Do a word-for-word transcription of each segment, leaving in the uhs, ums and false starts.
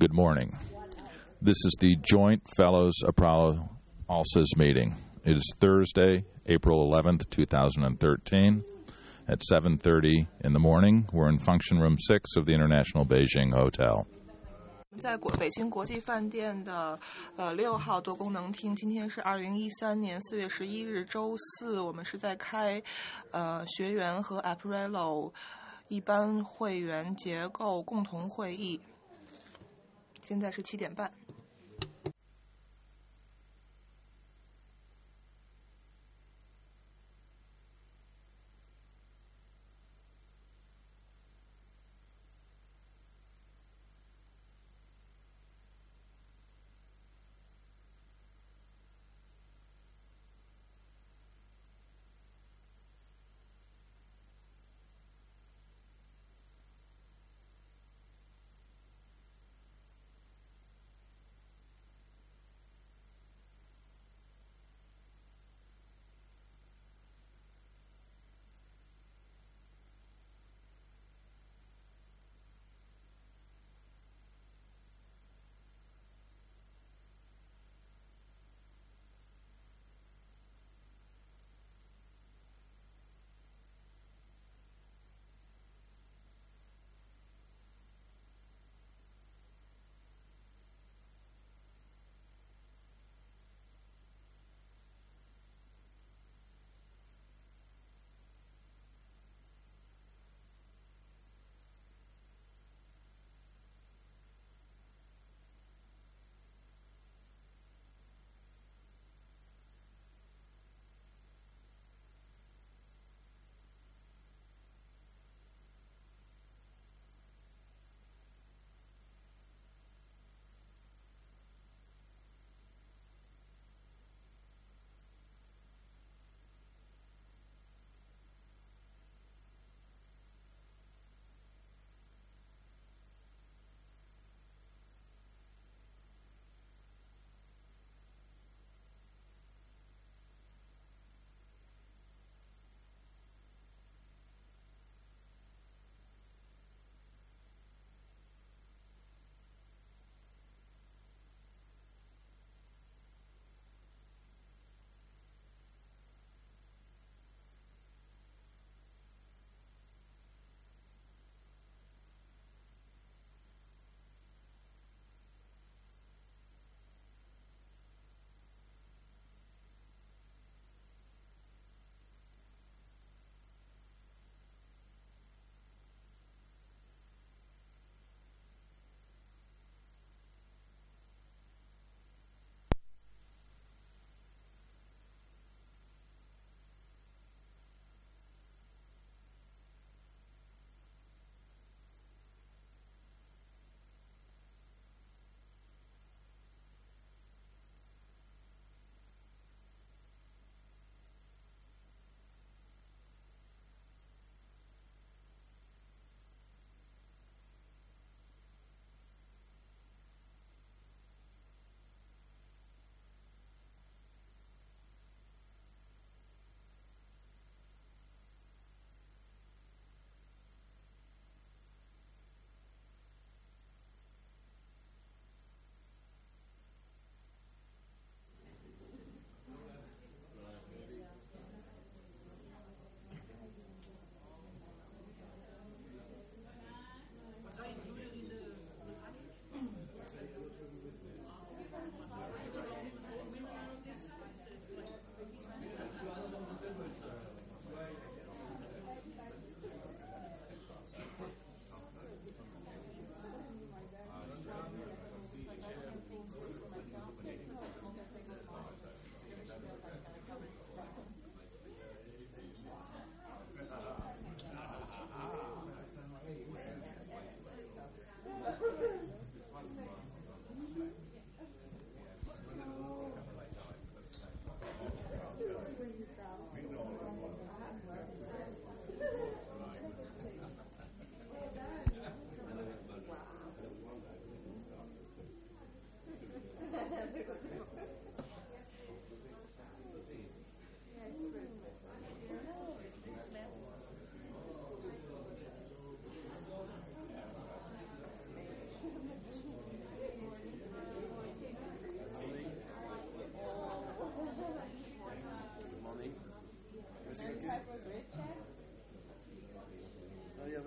Good morning. This is the Joint Fellows Apollo ALSA's meeting. It is Thursday, April eleventh, twenty thirteen, at seven thirty in the morning. We're in function room six of the International Beijing Hotel. 在国北京国际饭店的呃六号多功能厅，今天是二零一三年四月十一日周四，我们是在开呃学员和 Apparello 一般会员结构共同会议，现在是七点半。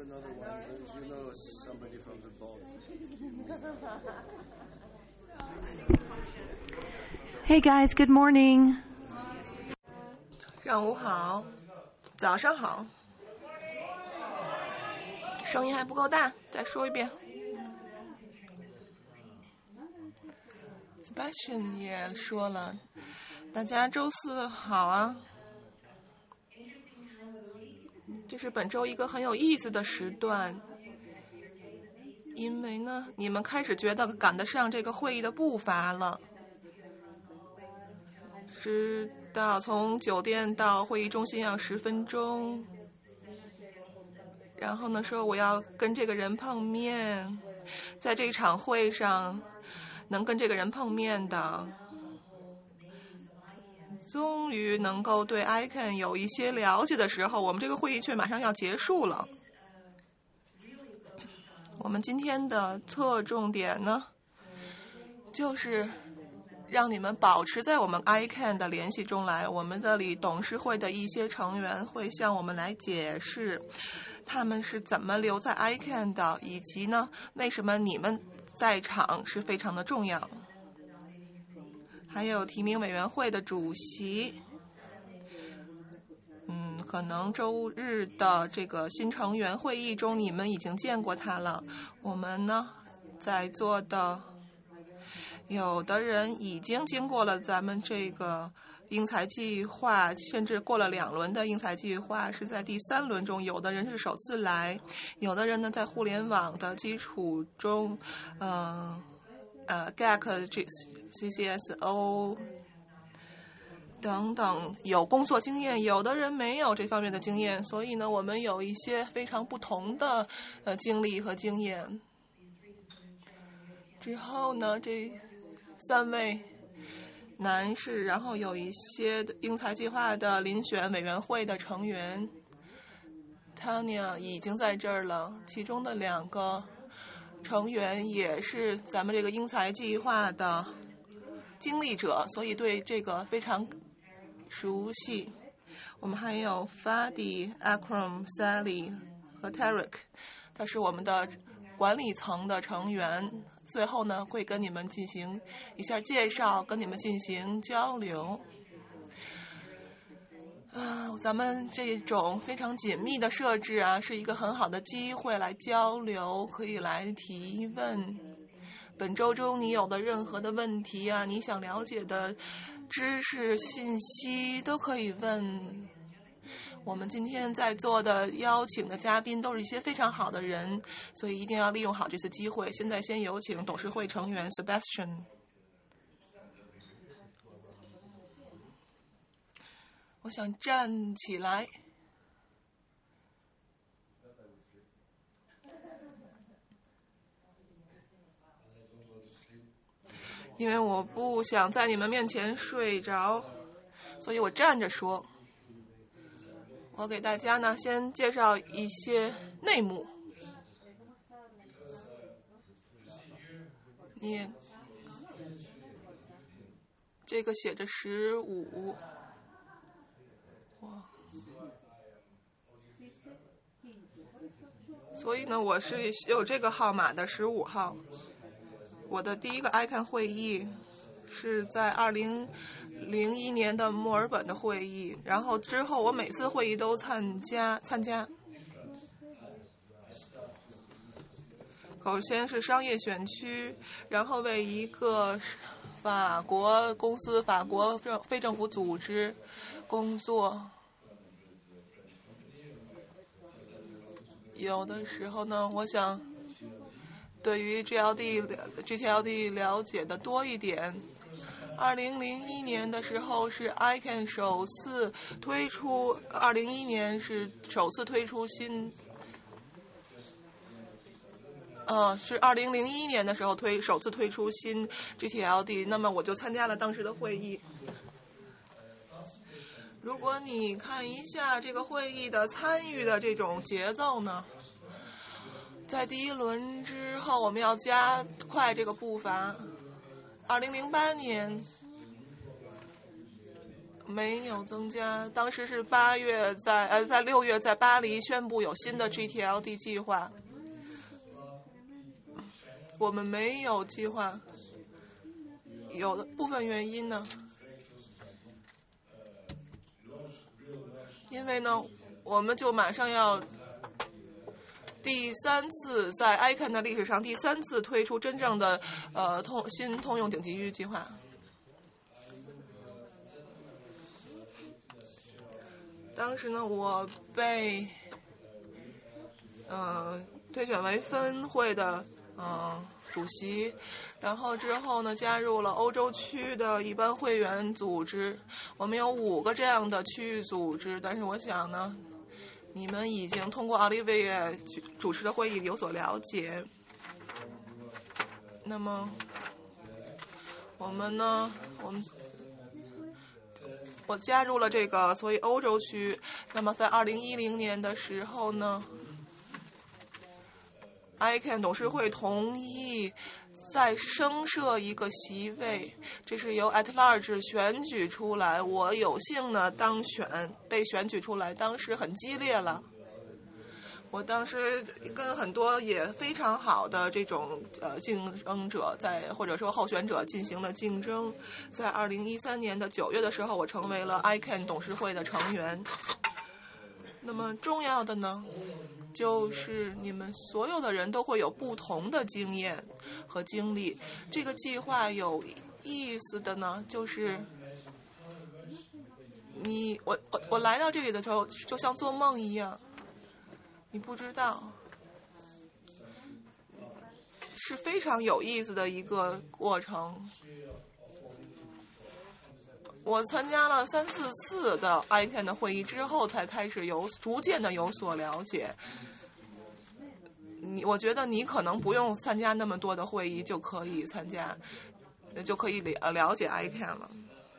another one. Don't you know somebody from the board? Hey guys, good morning. 上午好，早上好。声音还不够大，再说一遍。Sebastian 也说了，大家周四好啊。这是本周一个很有意思的时段，因为呢，你们开始觉得赶得上这个会议的步伐了。知道从酒店到会议中心要十分钟，然后呢说我要跟这个人碰面，在这场会上能跟这个人碰面的，终于能够对 I C A N 有一些了解的时候，我们这个会议却马上要结束了。我们今天的侧重点呢，就是让你们保持在我们 I C A N 的联系中来。我们这里董事会的一些成员会向我们来解释他们是怎么留在 I C A N 的，以及呢为什么你们在场是非常的重要。还有提名委员会的主席，嗯，可能周日的这个新成员会议中你们已经见过他了。我们呢在座的有的人已经经过了咱们这个英才计划，甚至过了两轮的英才计划，是在第三轮中，有的人是首次来，有的人呢在互联网的基础中，呃呃 G A C、C C S O 等等有工作经验，有的人没有这方面的经验，所以呢，我们有一些非常不同的呃经历和经验。之后呢，这三位男士，然后有一些英才计划的遴选委员会的成员 Tanya 已经在这儿了，其中的两个成员也是咱们这个英才计划的经历者，所以对这个非常熟悉。我们还有 Fadi、Akram、Sally 和 Tarek， 他是我们的管理层的成员。最后呢，会跟你们进行一下介绍，跟你们进行交流。啊，咱们这种非常紧密的设置啊，是一个很好的机会来交流，可以来提问。本周中你有的任何的问题啊，你想了解的知识信息都可以问。我们今天在座的邀请的嘉宾都是一些非常好的人，所以一定要利用好这次机会。现在先有请董事会成员 Sebastian。 我想站起来，因为我不想在你们面前睡着，所以我站着说。我给大家呢先介绍一些内幕。你这个写着十五，哇，所以呢我是有这个号码的十五号。我的第一个 I C A N 会议是在二零零一年的墨尔本的会议，然后之后我每次会议都参加参加。首先是商业选区，然后为一个法国公司、法国非政府组织工作。有的时候呢，我想对于 G L D、G T L D 了解的多一点。二零零一年的时候是 I C A N 首次推出，二零一一年是首次推出新，呃，是二零零一年的时候推首次推出新 G T L D， 那么我就参加了当时的会议。如果你看一下这个会议的参与的这种节奏呢，在第一轮之后我们要加快这个步伐。二零零八年没有增加。当时是八月在呃在六月在巴黎宣布有新的 G T L D 计划，我们没有计划。有的部分原因呢，因为呢，我们就马上要第三次在 I C A N 的历史上第三次推出真正的呃通新通用顶级域计划。当时呢，我被嗯、呃、推选为分会的嗯、呃、主席，然后之后呢，加入了欧洲区的一般会员组织。我们有五个这样的区域组织，但是我想呢，你们已经通过奥利维耶主持的会议有所了解。那么，我们呢，我们。我加入了这个所谓欧洲区。那么在二零一零年的时候呢 ，I C A N 董事会同意再升设一个席位，这是由 at large 选举出来。我有幸呢当选，被选举出来，当时很激烈了。我当时跟很多也非常好的这种呃竞争者在或者说候选者进行了竞争。在二零一三年的九月的时候，我成为了 I C A N 董事会的成员。那么重要的呢，就是你们所有的人都会有不同的经验和经历。这个计划有意思的呢，就是你我我我来到这里的时候，就像做梦一样。你不知道，是非常有意思的一个过程。我参加了三四次的 I C A N 的会议之后，才开始有逐渐的有所了解。你我觉得你可能不用参加那么多的会议就可以参加，就可以了了解 I C A N 了。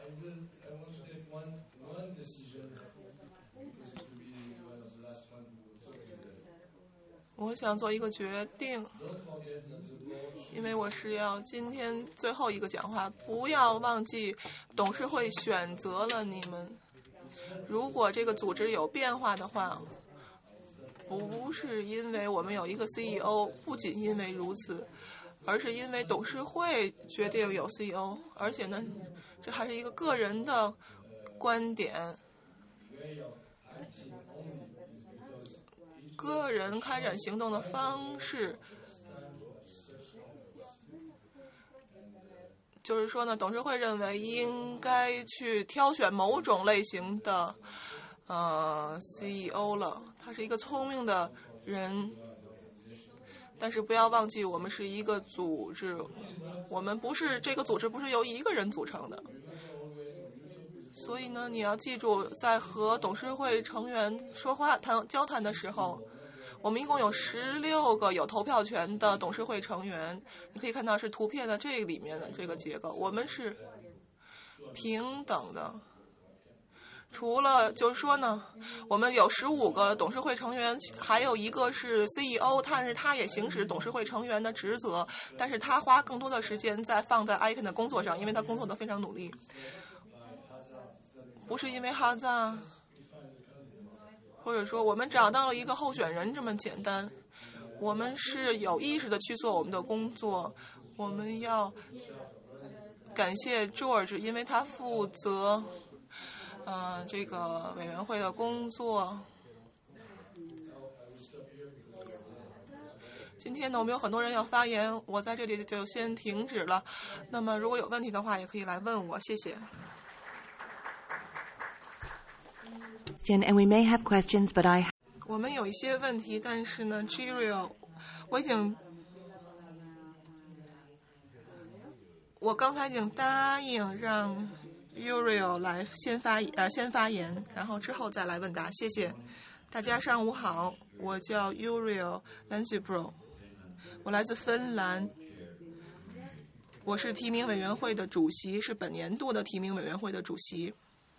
我想做一个决定，因为我是要今天最后一个讲话，不要忘记董事会选择了你们。如果这个组织有变化的话，不是因为我们有一个 C E O， 不仅因为如此，而是因为董事会决定有 C E O， 而且呢，这还是一个个人的观点。个人开展行动的方式，就是说呢，董事会认为应该去挑选某种类型的呃 C E O 了。他是一个聪明的人，但是不要忘记，我们是一个组织，我们不是这个组织不是由一个人组成的。所以呢，你要记住，在和董事会成员说话、谈交谈的时候，我们一共有十六个有投票权的董事会成员。你可以看到是图片的这里面的这个结构，我们是平等的。除了就是说呢，我们有十五个董事会成员，还有一个是 C E O， 但是他也行使董事会成员的职责，但是他花更多的时间在放在 I C A N 的工作上，因为他工作得非常努力。不是因为哈扎，或者说我们找到了一个候选人这么简单，我们是有意识的去做我们的工作。我们要感谢 George， 因为他负责呃这个委员会的工作。今天呢，我们有很多人要发言，我在这里就先停止了。那么如果有问题的话，也可以来问我，谢谢。 And we may have questions, but I 我们有一些问题，但是呢 Girio 我已经我刚才已经答应让 Uriel 来先发呃先发言，然后之后再来问答。谢谢大家，上午好，我叫 Uriel Lansibro， 我来自芬兰，我是提名委员会的主席，是本年度的提名委员会的主席。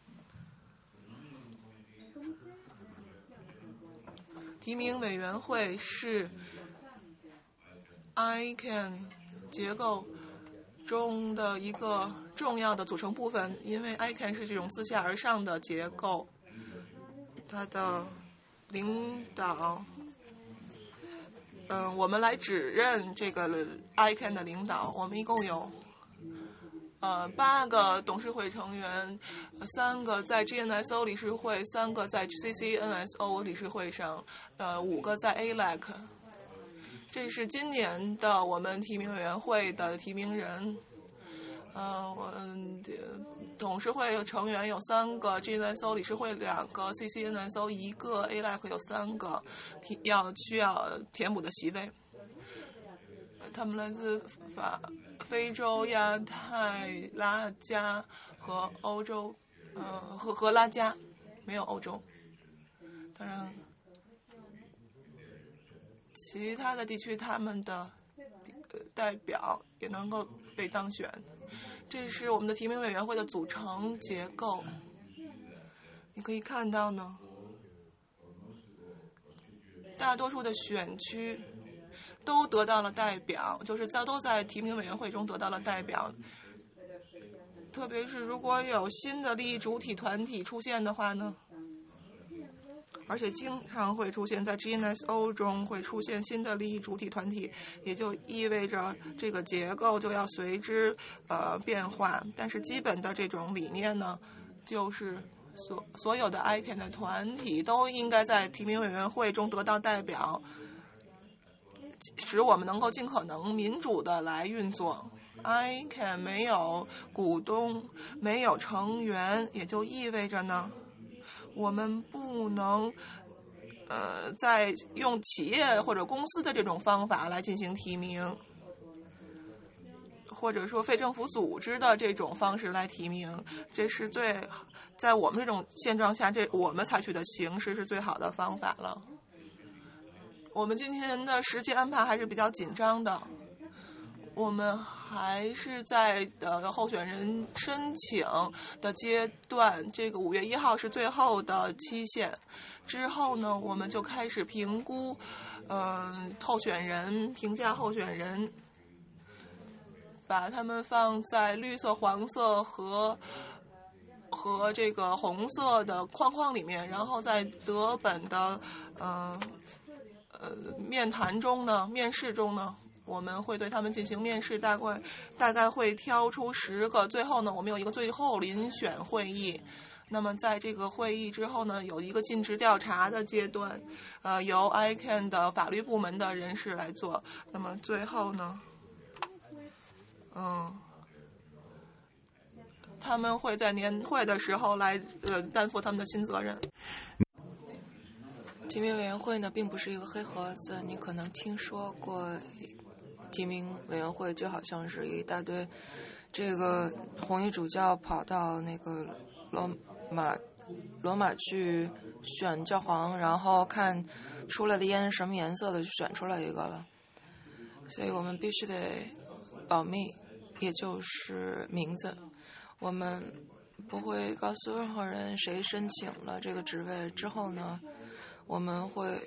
提名委员会是 I C A N 结构中的一个重要的组成部分，因为 I C A N 是这种自下而上的结构，它的领导，嗯、呃，我们来指认这个 I C A N 的领导，我们一共有呃八个董事会成员，三个在 G N S O 理事会，三个在 C C N S O 理事会上，呃，五个在 A L E C。这是今年的我们提名委员会的提名人。呃，我们董事会成员有三个 ，G N S O 理事会两个 ，C C N S O 一个 ，A L E C 有三个，提要需要填补的席位。他们来自法、非洲、亚太、拉加和欧洲，呃，和和拉加，没有欧洲。当然，其他的地区他们的代表也能够被当选。这是我们的提名委员会的组成结构。你可以看到呢，大多数的选区都得到了代表，就是在都在提名委员会中得到了代表。特别是如果有新的利益主体团体出现的话呢，而且经常会出现在 G N S O 中会出现新的利益主体团体，也就意味着这个结构就要随之呃变化。但是基本的这种理念呢，就是所所有的 I C A N 的团体都应该在提名委员会中得到代表，使我们能够尽可能民主的来运作。I C A N 没有股东，没有成员，也就意味着呢，我们不能呃在用企业或者公司的这种方法来进行提名，或者说非政府组织的这种方式来提名，这是最在我们这种现状下，这我们采取的形式是最好的方法了。我们今天的时间安排还是比较紧张的，我们还是在呃候选人申请的阶段，这个五月一号是最后的期限。之后呢，我们就开始评估，嗯、呃，候选人，评价候选人，把他们放在绿色、黄色和和这个红色的框框里面，然后在德本的嗯 呃, 呃面谈中呢，面试中呢，我们会对他们进行面试，大概大概会挑出十个，最后呢，我们有一个最后遴选会议。那么在这个会议之后呢，有一个尽职调查的阶段，呃，由 I C A N 的法律部门的人士来做。那么最后呢，嗯，他们会在年会的时候来呃担负他们的新责任。 提名委员会呢，并不是一个黑盒子，你可能听说过提名委员会就好像是一大堆这个红衣主教跑到那个罗马罗马去选教皇，然后看出来的烟是什么颜色的，就选出来一个了。所以我们必须得保密，也就是名字，我们不会告诉任何人谁申请了这个职位之后呢，我们会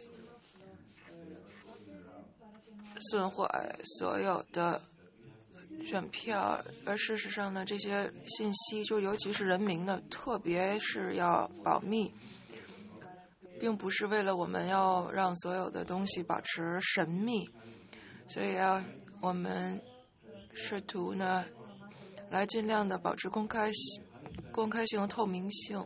损坏所有的选票，而事实上呢，这些信息就尤其是人名的，特别是要保密，并不是为了我们要让所有的东西保持神秘，所以啊，我们试图呢来尽量的保持公开、公开性和透明性。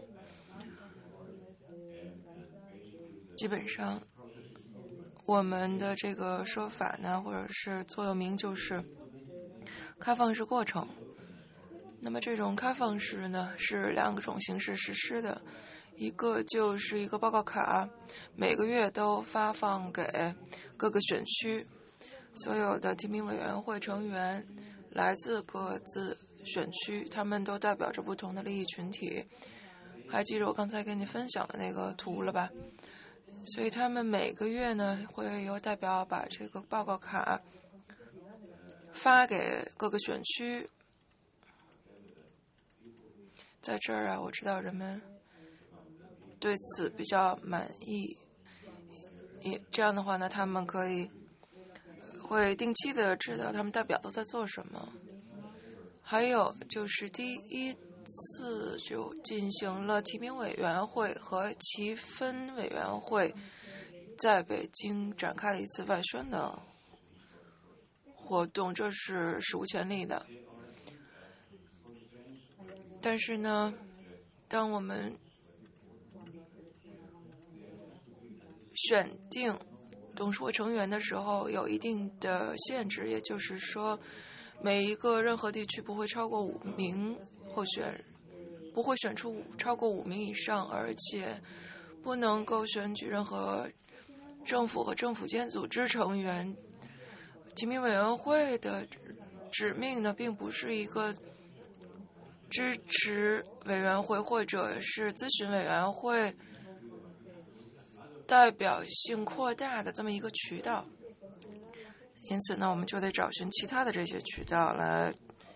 基本上，我们的这个说法呢，或者是座右铭就是开放式过程。那么这种开放式呢，是两种形式实施的，一个就是一个报告卡，每个月都发放给各个选区，所有的提名委员会成员来自各自选区，他们都代表着不同的利益群体。还记得我刚才跟你分享的那个图了吧？所以他们每个月呢，会有代表把这个报告卡发给各个选区。在这儿啊，我知道人们对此比较满意，也这样的话呢，他们可以会定期的知道他们代表都在做什么。 还有就是第一次就进行了提名委员会和其分委员会在北京展开了一次外宣的活动，这是史无前例的。但是呢，当我们选定董事会成员的时候，有一定的限制，也就是说，每一个任何地区不会超过五名候选，不会选出五超过五名以上，而且不能够选举任何政府和政府间组织成员。提名委员会的指命呢，并不是一个支持委员会或者是咨询委员会代表性扩大的这么一个渠道，因此呢，我们就得找寻其他的这些渠道来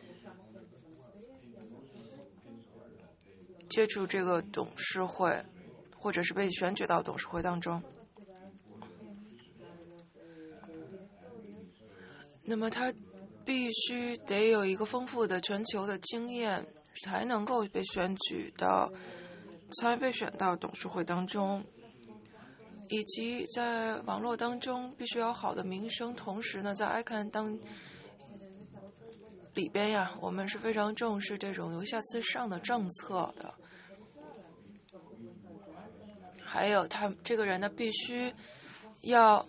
接触这个董事会，或者是被选举到董事会当中。那么他必须得有一个丰富的全球的经验，才能够被选举到，才被选到董事会当中。以及在网络当中必须有好的名声，同时呢，在 I C A N 当里边呀，我们是非常重视这种由下自上的政策的。还有他这个人呢，必须要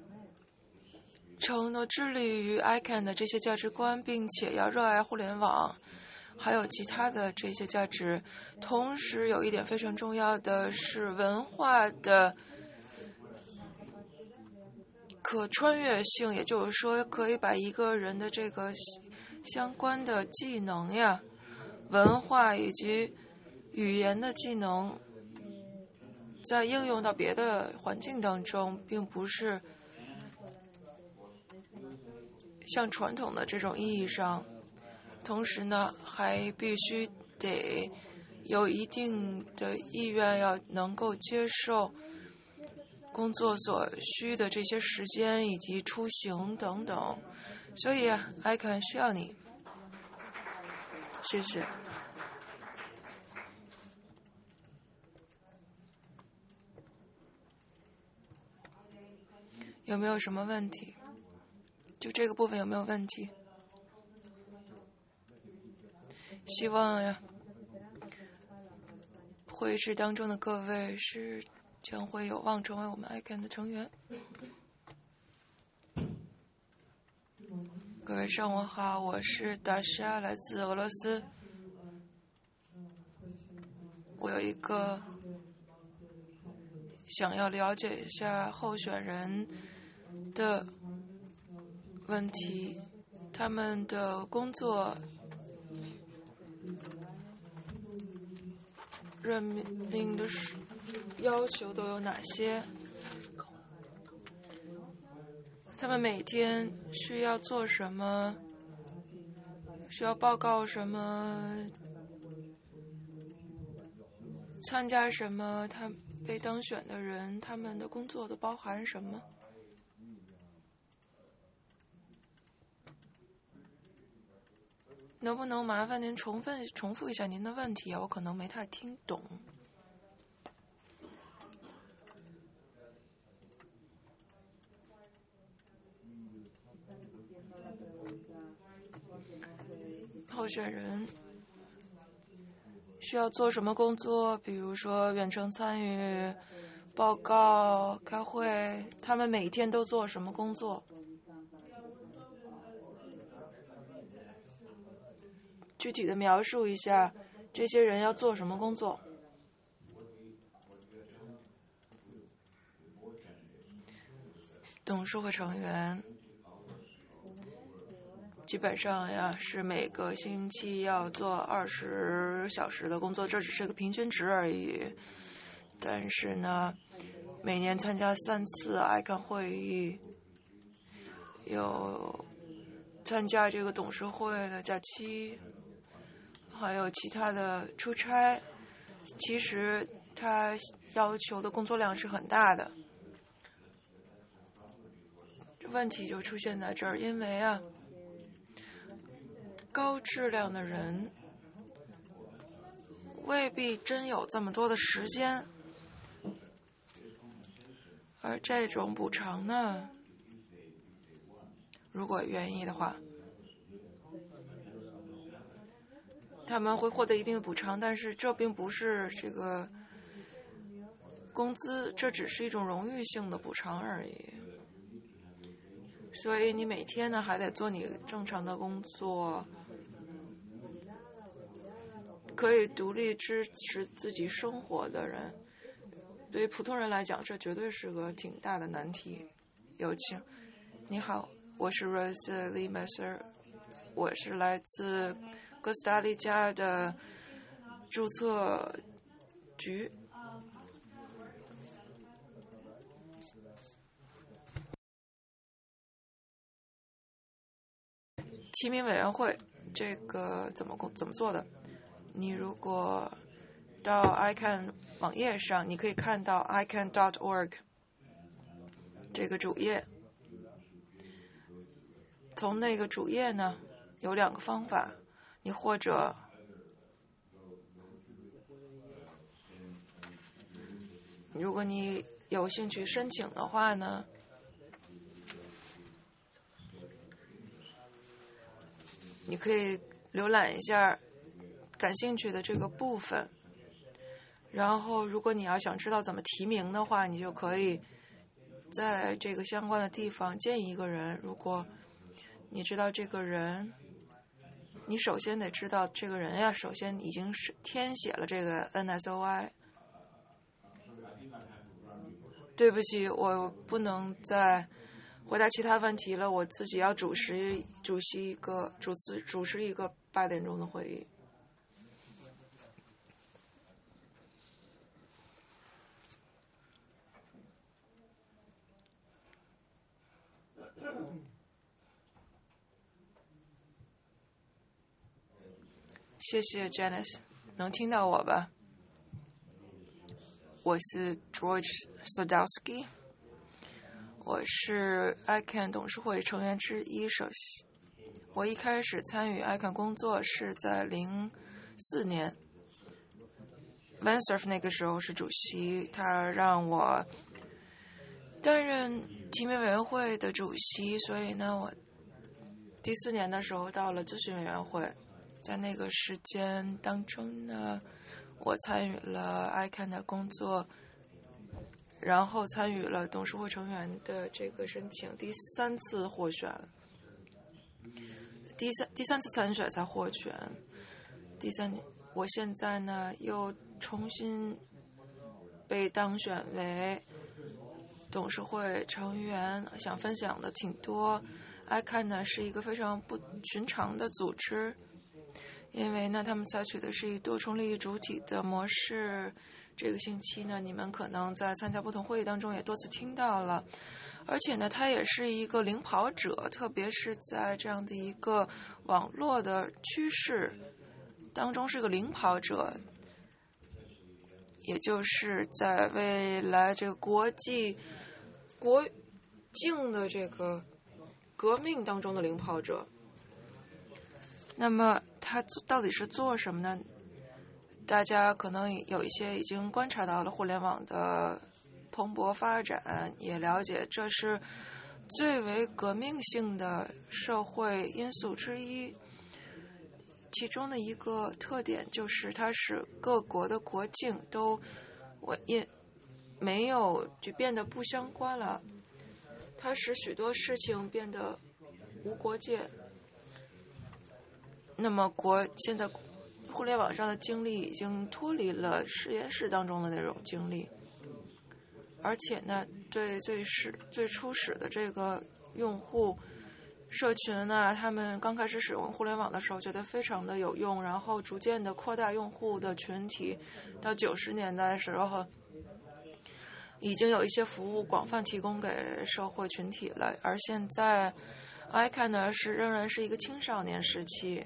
承诺致力于 I C A N 的这些价值观，并且要热爱互联网，还有其他的这些价值。同时，有一点非常重要的是文化的可穿越性，也就是说，可以把一个人的这个相关的技能呀、文化以及语言的技能，在应用到别的环境当中，并不是像传统的这种意义上。同时呢，还必须得有一定的意愿，要能够接受工作所需的这些时间以及出行等等，所以 I C A N 需要你。谢谢。有没有什么问题？就这个部分有没有问题？希望呀，会议室当中的各位是将会有望成为我们 I C A N 的成员。各位上午好，我是达莎，来自俄罗斯。我有一个想要了解一下候选人的问题，他们的工作任命的要求都有哪些？他们每天需要做什么？需要报告什么？参加什么？他被当选的人，他们的工作都包含什么？能不能麻烦您重复重复一下您的问题啊？我可能没太听懂。候选人需要做什么工作？比如说远程参与、报告、开会，他们每天都做什么工作？具体的描述一下这些人要做什么工作。董事会成员基本上呀是每个星期要做二十小时的工作，这只是个平均值而已。但是呢，每年参加三次 I C A N 会议，有参加这个董事会的假期，还有其他的出差。其实他要求的工作量是很大的。问题就出现在这儿，因为啊， 高质量的人未必真有这么多的时间，而这种补偿呢，如果愿意的话，他们会获得一定的补偿，但是这并不是这个工资，这只是一种荣誉性的补偿而已。所以你每天呢还得做你正常的工作，可以独立支持自己生活的人，对于普通人来讲，这绝对是个挺大的难题。有请。你好，我是 Rose Lee Messer， 我是来自哥斯达黎加的注册局。提名委员会这个怎么怎么做的？你如果到 I C A N 网页上，你可以看到 I C A N dot org 这个主页。从那个主页呢，有两个方法，你或者如果你有兴趣申请的话呢，你可以浏览一下感兴趣的这个部分，然后如果你要想知道怎么提名的话，你就可以在这个相关的地方建议一个人。如果你知道这个人，你首先得知道这个人呀，首先已经是填写了这个 N S O I。 对不起，我不能再回答其他问题了，我自己要主持主席一个主持主持一个八点钟的会议。谢谢 Janice， 能听到我吧？我是 George Sadowski， 我是 I C A N 董事会成员之一。首席，我一开始参与 I C A N 工作是在零四年 ，Vansurf 那个时候是主席，他让我担任提名委员会的主席，所以呢，我第四年的时候到了咨询委员会，在那个时间当中呢，我参与了 I C A N 的工作，然后参与了董事会成员的这个申请，第三次获选，第三第三次参选才获选，第三年，我现在呢又重新被当选为董事会成员，想分享的挺多。I C A N 呢是一个非常不寻常的组织，因为呢，他们采取的是以多重利益主体的模式。这个星期呢，你们可能在参加不同会议当中也多次听到了。而且呢，它也是一个领跑者，特别是在这样的一个网络的趋势当中是个领跑者，也就是在未来这个国际国境的这个革命当中的领跑者。那么他到底是做什么呢？大家可能有一些已经观察到了互联网的蓬勃发展，也了解这是最为革命性的社会因素之一。其中的一个特点就是它使各国的国境都我也没有就变得不相关了，它使许多事情变得无国界。那么国现在互联网上的经历已经脱离了实验室当中的那种经历，而且呢，对最始最初始的这个用户社群呢，他们刚开始使用互联网的时候觉得非常的有用，然后逐渐的扩大用户的群体，到九十年代的时候，已经有一些服务广泛提供给社会群体了。而现在 I C A N 呢是仍然是一个青少年时期。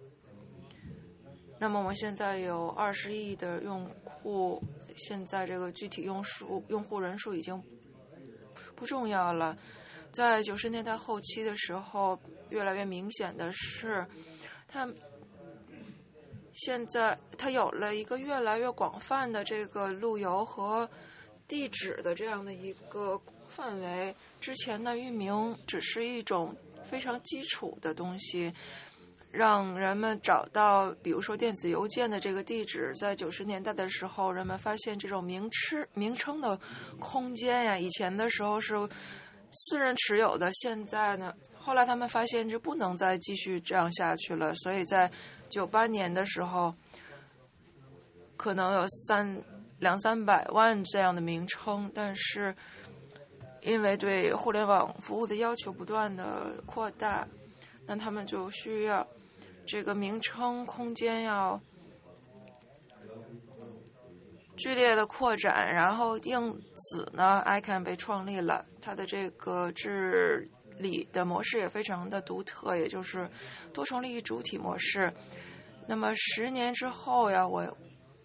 那么我们现在有二十亿的用户，现在这个具体用数用户人数已经不重要了。在九十年代后期的时候，越来越明显的是， 他现在他有了一个越来越广泛的这个路由和地址的这样的一个范围。之前的域名只是一种非常基础的东西，让人们找到比如说电子邮件的这个地址。在九十年代的时候，人们发现这种名吃名称的空间呀，以前的时候是私人持有的，现在呢，后来他们发现就不能再继续这样下去了，所以在九八年的时候，可能有三两三百万这样的名称，但是因为对互联网服务的要求不断的扩大，那他们就需要这个名称空间要剧烈的扩展，然后因此呢 I C A N 被创立了，它的这个治理的模式也非常的独特，也就是多重利益主体模式。那么十年之后呀，我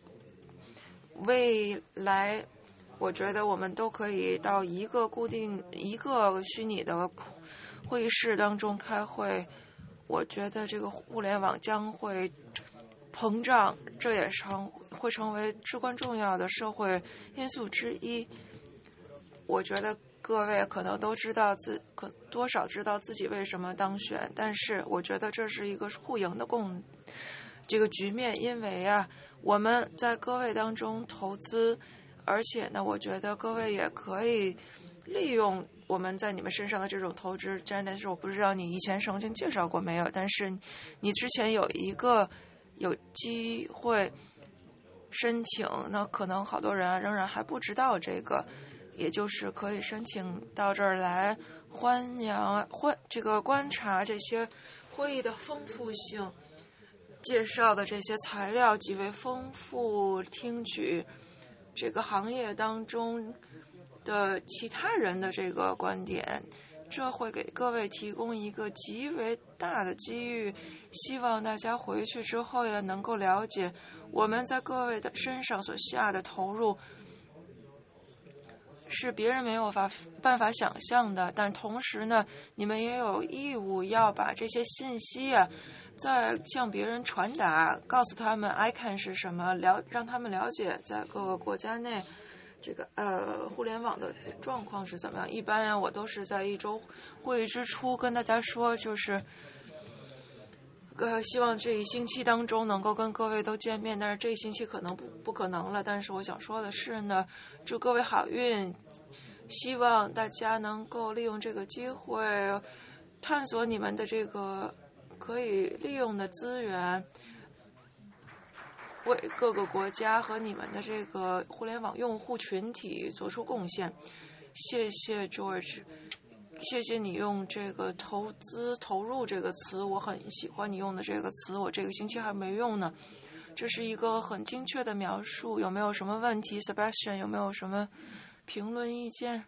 未来我觉得我们都可以到一个固定一个虚拟的会议室当中开会，我觉得这个互联网将会膨胀，这也成会成为至关重要的社会因素之一。我觉得各位可能都知道自可多少知道自己为什么当选，但是我觉得这是一个互赢的共这个局面，因为啊我们在各位当中投资，而且呢我觉得各位也可以利用我们在你们身上的这种投资。真的是我不知道你以前曾经介绍过没有，但是你之前有一个有机会申请，那可能好多人啊仍然还不知道这个，也就是可以申请到这儿来欢迎欢这个观察这些会议的丰富性，介绍的这些材料极为丰富，听取这个行业当中的其他人的这个观点，这会给各位提供一个极为大的机遇。希望大家回去之后也能够了解我们在各位的身上所下的投入是别人没有法办法想象的，但同时呢，你们也有义务要把这些信息啊再向别人传达，告诉他们 I C A N 是什么，了让他们了解在各个国家内这个呃互联网的状况是怎么样。一般啊，我都是在一周会议之初跟大家说，就是呃希望这一星期当中能够跟各位都见面，但是这一星期可能不不可能了。但是我想说的是呢，祝各位好运，希望大家能够利用这个机会探索你们的这个可以利用的资源，为各个国家和你们的这个互联网用户群体做出贡献。谢谢 George， 谢谢你用这个投资投入这个词，我很喜欢你用的这个词，我这个星期还没用呢。这是一个很精确的描述，有没有什么问题 Sebastian 有没有什么评论意见？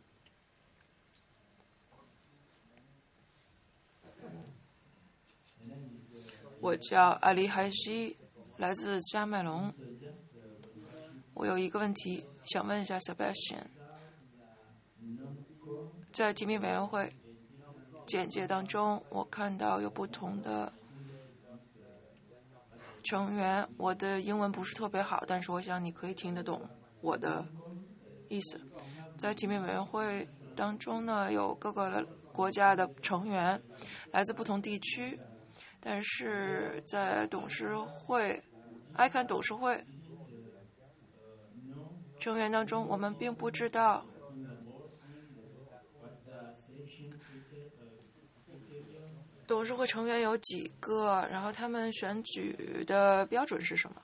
我叫阿里海西，来自加麦隆。我有一个问题想问一下 Sebastian， 在提名委员会简介当中，我看到有不同的成员，我的英文不是特别好，但是我想你可以听得懂我的意思。在提名委员会当中呢，有各个国家的成员，来自不同地区。但是在董事会 I C A N 董事会成员当中，我们并不知道董事会成员有几个，然后他们选举的标准是什么。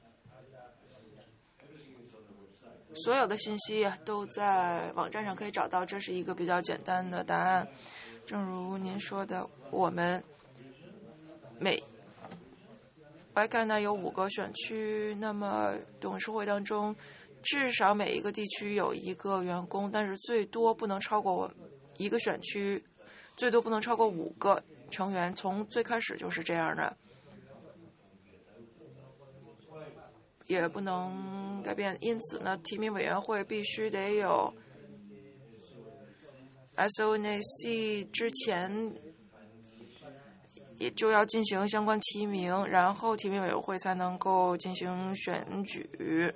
所有的信息都在网站上可以找到，这是一个比较简单的答案。正如您说的，我们每 I C A N 呢有五个选区，那么董事会当中至少每一个地区有一个员工，但是最多不能超过我一个选区，最多不能超过五个成员，从最开始就是这样的，也不能改变。因此呢，提名委员会必须得有 S O N A C 之前也就要进行相关提名，然后提名委员会才能够进行选举、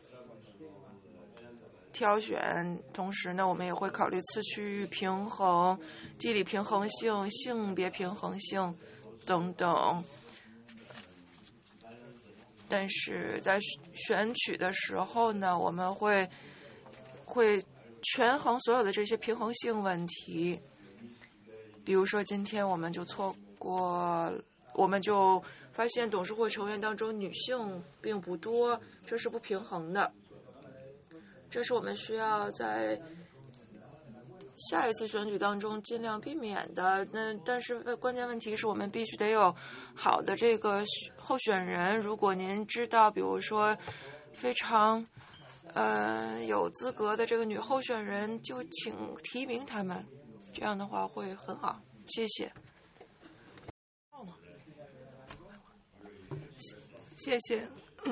挑选。同时呢，我们也会考虑次区域平衡、地理平衡性、性别平衡性等等。但是在选取的时候呢，我们会会权衡所有的这些平衡性问题。比如说，今天我们就错过，我们就发现董事会成员当中女性并不多，这是不平衡的。这是我们需要在下一次选举当中尽量避免的。那但是关键问题是我们必须得有好的这个候选人。如果您知道，比如说非常呃有资格的这个女候选人，就请提名他们。这样的话会很好，谢谢。 谢谢。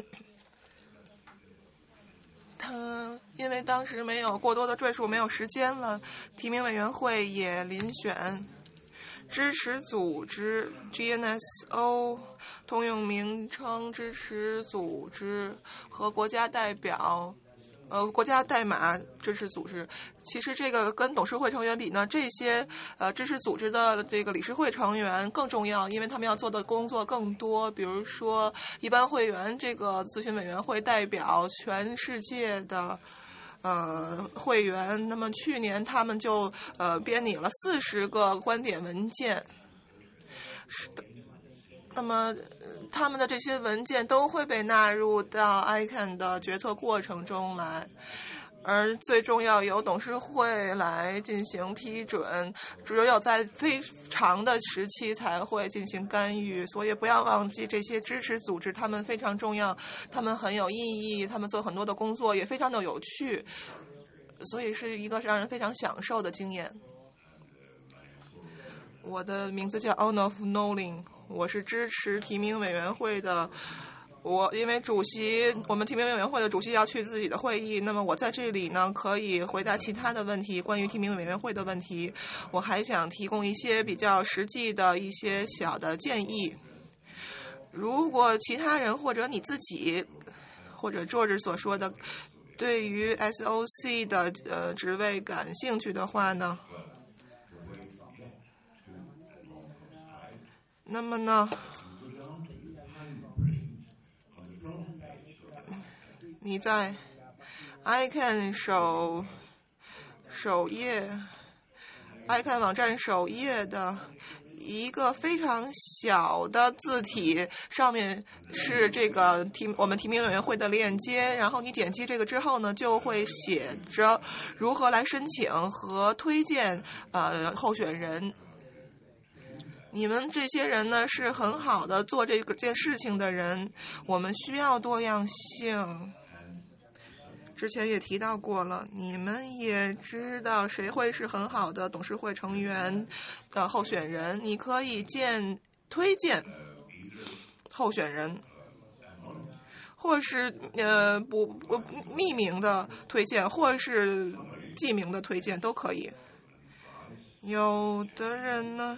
他因为当时没有过多的赘述，没有时间了，提名委员会也遴选支持组织 G N S O 通用名称支持组织和国家代表。呃，国家代码支持组织，其实这个跟董事会成员比呢，这些呃支持组织的这个理事会成员更重要，因为他们要做的工作更多。比如说，一般会员这个咨询委员会代表全世界的呃会员，那么去年他们就呃编拟了四十个观点文件。是的。那么，他们的这些文件都会被纳入到 I C A N 的决策过程中来，而最重要由董事会来进行批准，只有在非常的时期才会进行干预。所以不要忘记这些支持组织，他们非常重要，他们很有意义，他们做很多的工作也非常的有趣，所以是一个让人非常享受的经验。我的名字叫 Onuf Noling。我是支持提名委员会的，我因为主席，我们提名委员会的主席要去自己的会议，那么我在这里呢可以回答其他的问题，关于提名委员会的问题，我还想提供一些比较实际的一些小的建议。如果其他人或者你自己或者 George 所说的对于 S O C 的呃职位感兴趣的话呢，那么呢，你在 I C A N 首首页 I C A N 网站首页的一个非常小的字体上面是这个提我们提名委员会的链接，然后你点击这个之后呢，就会写着如何来申请和推荐呃候选人。你们这些人呢是很好的做这个件事情的人，我们需要多样性。之前也提到过了，你们也知道谁会是很好的董事会成员的候选人，你可以荐推荐候选人，或是呃不不匿名的推荐，或是记名的推荐都可以。有的人呢，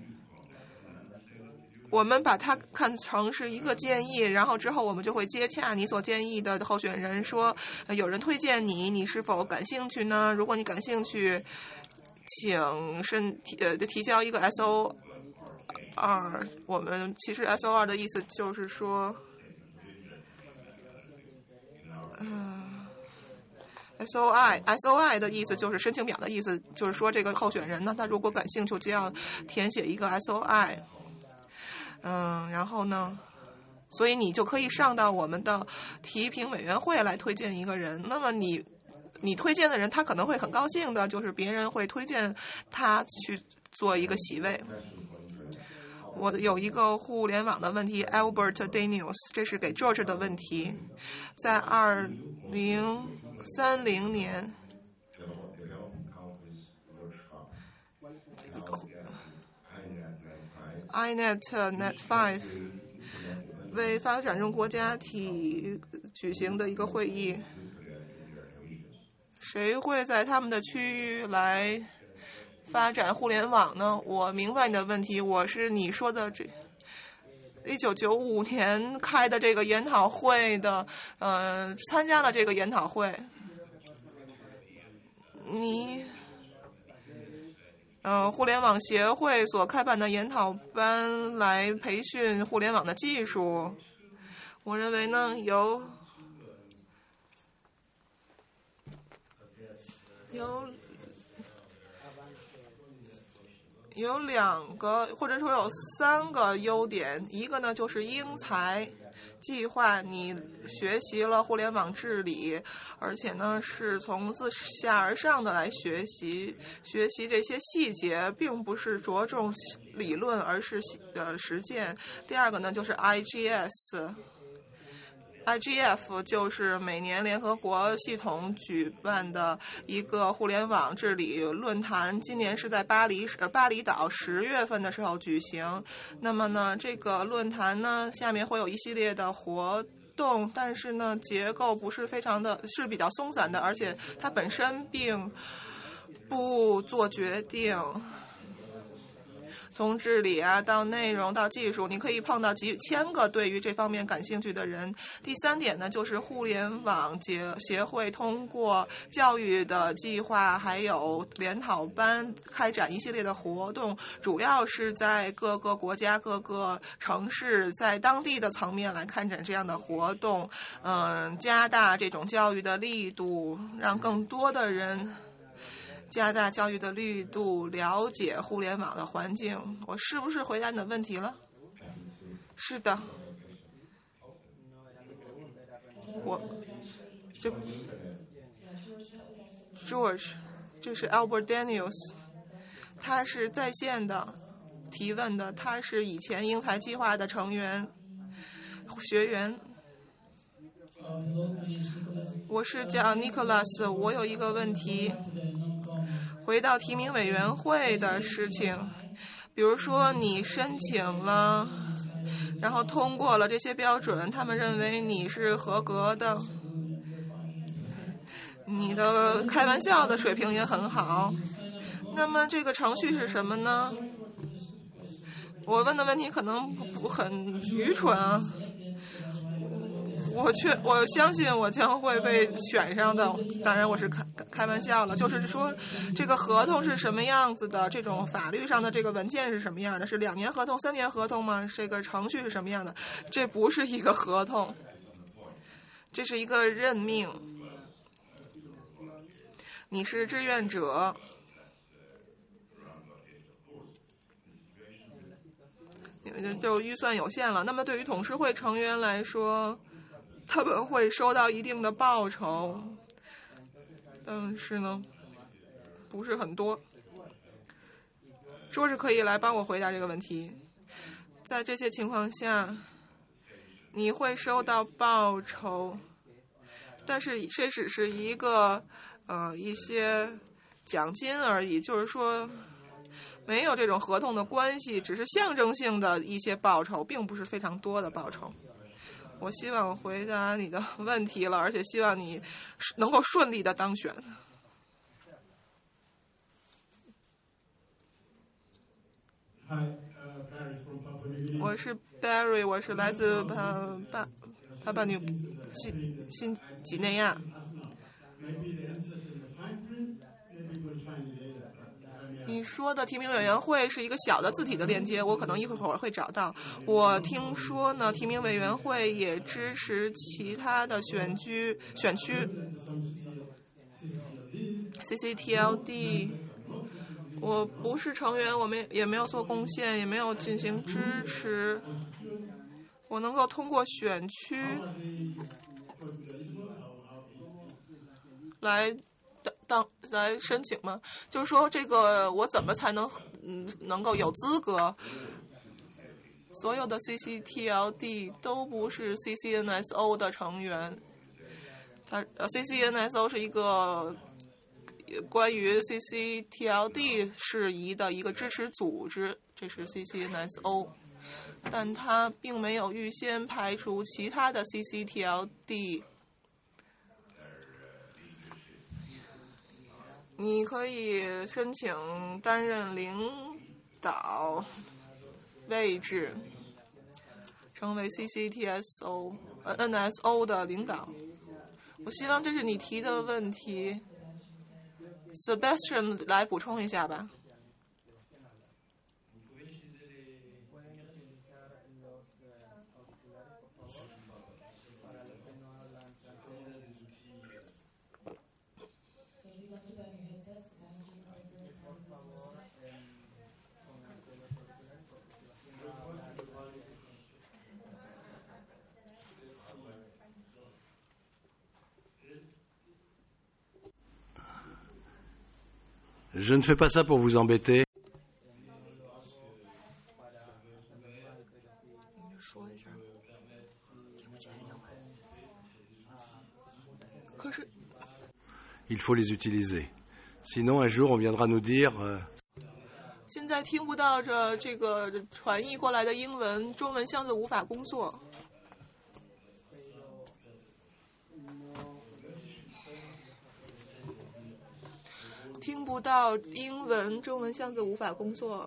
我们把它看成是一个建议，然后之后我们就会接洽你所建议的候选人，说、呃、有人推荐你，你是否感兴趣呢？如果你感兴趣，请申提呃提交一个 S O 二。我们其实 S O 二的意思就是说，嗯、呃、，S O I S O I 的意思就是申请表的意思，就是说这个候选人呢，他如果感兴趣，就要填写一个 S O I。嗯，然后呢，所以你就可以上到我们的提评委员会来推荐一个人。那么你你推荐的人，他可能会很高兴的，就是别人会推荐他去做一个席位。我有一个互联网的问题 ，Albert Daniels， 这是给 George 的问题，在二零三零年。I N E T N E T 五 为发展中国家体举行的一个会议，谁会在他们的区域来发展互联网呢？我明白你的问题，我是你说的这一九九五年开的这个研讨会的，呃，参加了这个研讨会。你，呃，互联网协会所开办的研讨班来培训互联网的技术，我认为呢，有有有两个或者说有三个优点，一个呢就是英才计划，你学习了互联网治理，而且呢是从自下而上的来学习，学习这些细节，并不是着重理论，而是呃实践。第二个呢就是 I G S。I G F 就是每年联合国系统举办的一个互联网治理论坛，今年是在巴黎呃巴厘岛十月份的时候举行。那么呢，这个论坛呢下面会有一系列的活动，但是呢结构不是非常的，是比较松散的，而且它本身并不做决定。从治理啊到内容到技术，你可以碰到几千个对于这方面感兴趣的人。第三点呢，就是互联网协协会通过教育的计划还有研讨班开展一系列的活动，主要是在各个国家各个城市在当地的层面来开展这样的活动，嗯，加大这种教育的力度，让更多的人加大教育的力度，了解互联网的环境。我是不是回答你的问题了？是的。我这 George， 这是 Albert Daniels， 他是在线的提问的，他是以前英才计划的成员学员。我是叫 Nicholas， 我有一个问题。回到提名委员会的事情，比如说你申请了，然后通过了这些标准，他们认为你是合格的，你的开玩笑的水平也很好，那么这个程序是什么呢？我问的问题可能不很愚蠢啊，我确我相信我将会被选上的，当然我是开开玩笑了，就是说这个合同是什么样子的，这种法律上的这个文件是什么样的，是两年合同三年合同吗？这个程序是什么样的？这不是一个合同，这是一个任命，你是志愿者，就预算有限了。那么对于董事会成员来说，他们会收到一定的报酬，但是呢，不是很多。说是可以来帮我回答这个问题。在这些情况下，你会收到报酬，但是这只是一个呃一些奖金而已，就是说没有这种合同的关系，只是象征性的一些报酬，并不是非常多的报酬。我希望回答你的问题了，而且希望你能够顺利的当选。我是 Barry， 我是来自巴巴巴巴纽新新几内亚。你说的提名委员会是一个小的字体的链接，我可能一会儿会找到。我听说呢，提名委员会也支持其他的选区选区 C C T L D。我不是成员，我们也没有做贡献，也没有进行支持。我能够通过选区来当当来申请吗？就是说，这个我怎么才能嗯能够有资格？所有的 C C T L D 都不是 C C N S O 的成员。它呃 C C N S O 是一个关于 C C T L D 事宜的一个支持组织，这是 C C N S O， 但它并没有预先排除其他的 C C T L D。 你可以申请担任领导位置，成为 C C T S O 呃 N S O 的领导。我希望这是你提的问题。Sebastian 来补充一下吧。 Je ne fais pas ça pour vous embêter. 说一下。 可是 Il faut les utiliser. Sinon, un jour, on viendra nous dire. Euh, 现在听不到这这个传译过来的英文，中文箱子无法工作。听不到英文，中文箱子无法工作。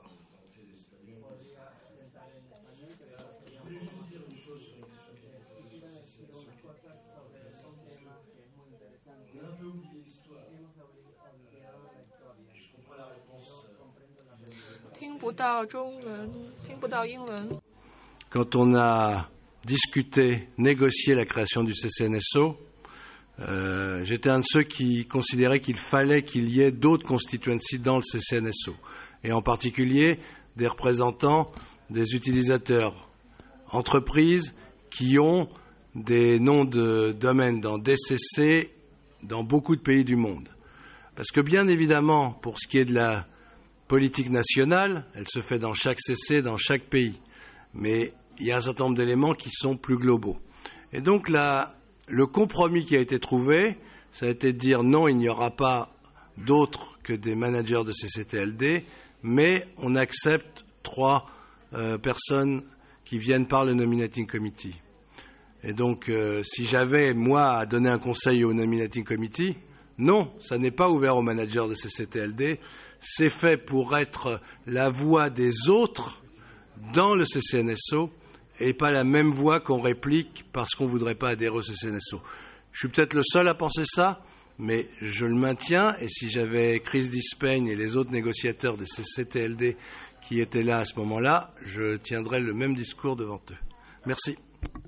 听不到中文，听不到英文。 Quand on a discuté, négocié la création du C C N S O, euh, j'étais un de ceux qui considéraient qu'il fallait qu'il y ait d'autres constituencies dans le C C N S O, et en particulier des représentants des utilisateurs, entreprises qui ont des noms de domaine dans D C C dans beaucoup de pays du monde. Parce que bien évidemment, pour ce qui est de la politique nationale, elle se fait dans chaque C C, dans chaque pays. Mais il y a un certain nombre d'éléments qui sont plus globaux. Et donc là, le compromis qui a été trouvé, ça a été de dire non, il n'y aura pas d'autres que des managers de C C T L D, mais on accepte trois euh, personnes qui viennent par le Nominating Committee. Et donc, euh, si j'avais, moi, à donner un conseil au Nominating Committee, non, ça n'est pas ouvert aux managers de C C T L D, c'est fait pour être la voix des autres dans le C C N S O et pas la même voix qu'on réplique parce qu'on ne voudrait pas adhérer au C C N S O. Je suis peut-être le seul à penser ça, mais je le maintiens, et si j'avais Chris Dispain et les autres négociateurs des C C T L D qui étaient là à ce moment-là, je tiendrais le même discours devant eux. Merci.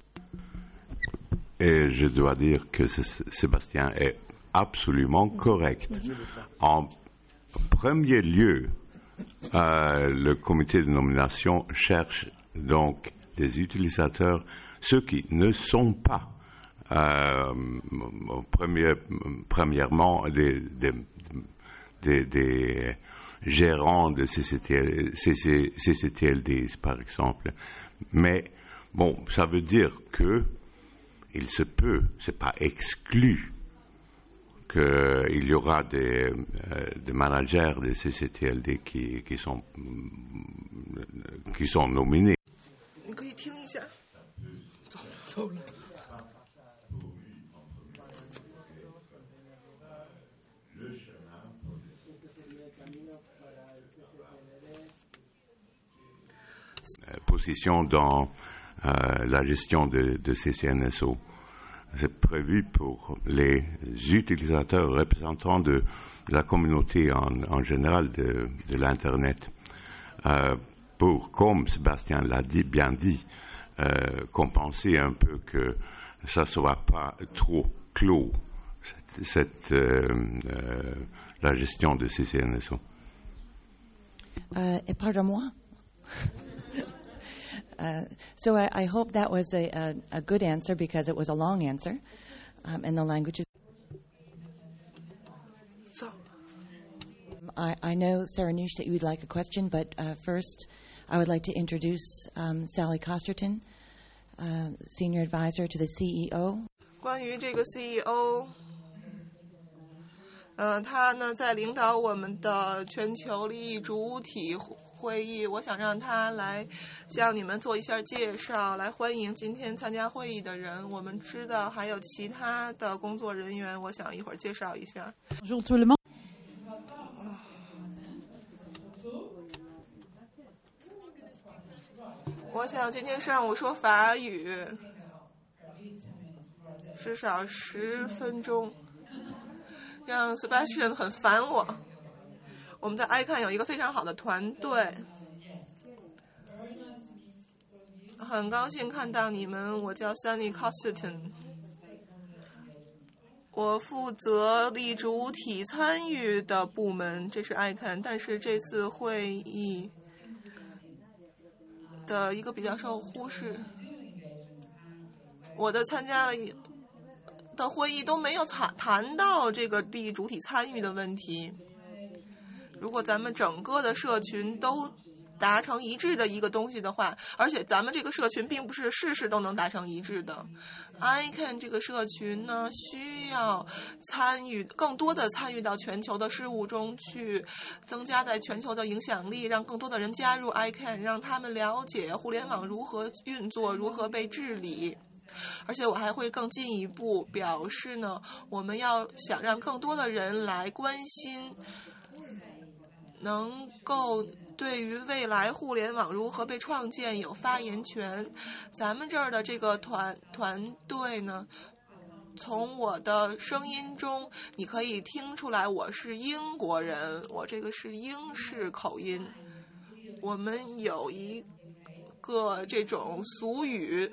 Et je dois dire que Sébastien est absolument correct. En premier lieu, euh, le comité de nomination cherche donc des utilisateurs, ceux qui ne sont pas euh, premier, premièrement des, des, des, des gérants de C C T L, C C, C C T L D, par exemple. Mais bon, ça veut dire que il se peut, c'est pas exclu, qu'il y aura des, euh, des managers des C C T L D qui, qui, sont, qui sont nominés. 你可以听一下。走走了。 Position dans euh, la gestion de, de C C N S O. C'est prévu pour les utilisateurs représentants de, de la communauté en, en général de, de l'Internet. Euh, pour, comme Sébastien l'a dit, bien dit, euh, compenser un peu que ça ne soit pas trop clos, cette, cette, euh, euh, la gestion de C C N S O. Uh, pardon-moi. Uh, so I, I hope that was a, a, a good answer because it was a long answer, um, and the language is. So. I, I know, Sarah-Noosh, that you would like a question, but uh, first I would like to introduce um, Sally Costerton, uh, Senior Advisor to the C E O. 关于这个 C E O， 呃，他呢在领导我们的全球利益主体会议，我想让他来向你们做一下介绍，来欢迎今天参加会议的人。我们知道还有其他的工作人员，我想一会儿介绍一下。 Bonjour tout le monde. 我想今天上午说法语，至少十分钟，让 Sebastian 很烦我。我们在 I C A N 有一个非常好的团队，很高兴看到你们。我叫 Sunny Costerton， 我负责力主体参与的部门，这是 I C A N。但是这次会议的一个比较受忽视，我的参加了的会议都没有谈谈到这个力主体参与的问题。如果咱们整个的社群都达成一致的一个东西的话，而且咱们这个社群并不是事事都能达成一致的。I C A N 这个社群呢，需要参与更多的参与到全球的事务中去，增加在全球的影响力，让更多的人加入 I C A N， 让他们了解互联网如何运作，如何被治理。而且我还会更进一步表示呢，我们要想让更多的人来关心，能够对于未来互联网如何被创建有发言权。咱们这儿的这个团团队呢，从我的声音中你可以听出来我是英国人，我这个是英式口音。我们有一个这种俗语，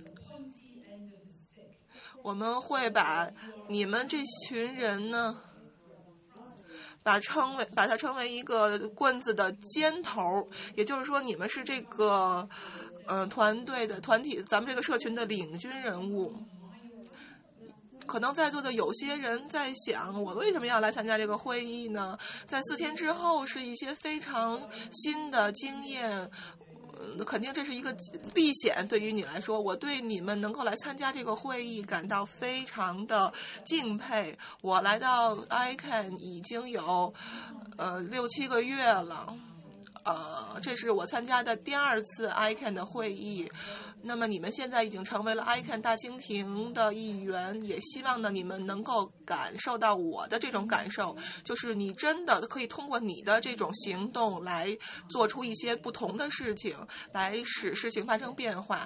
我们会把你们这群人呢，把称为把它称为一个棍子的尖头，也就是说，你们是这个呃团队的团体，咱们这个社群的领军人物。可能在座的有些人在想，我为什么要来参加这个会议呢？在四天之后是一些非常新的经验。肯定这是一个历险，对于你来说，我对你们能够来参加这个会议感到非常的敬佩。我来到 I C A N 已经有呃六七个月了，呃，这是我参加的第二次 I C A N 的会议。那么你们现在已经成为了 I C A N 大家庭的一员，也希望呢你们能够感受到我的这种感受，就是你真的可以通过你的这种行动来做出一些不同的事情，来使事情发生变化。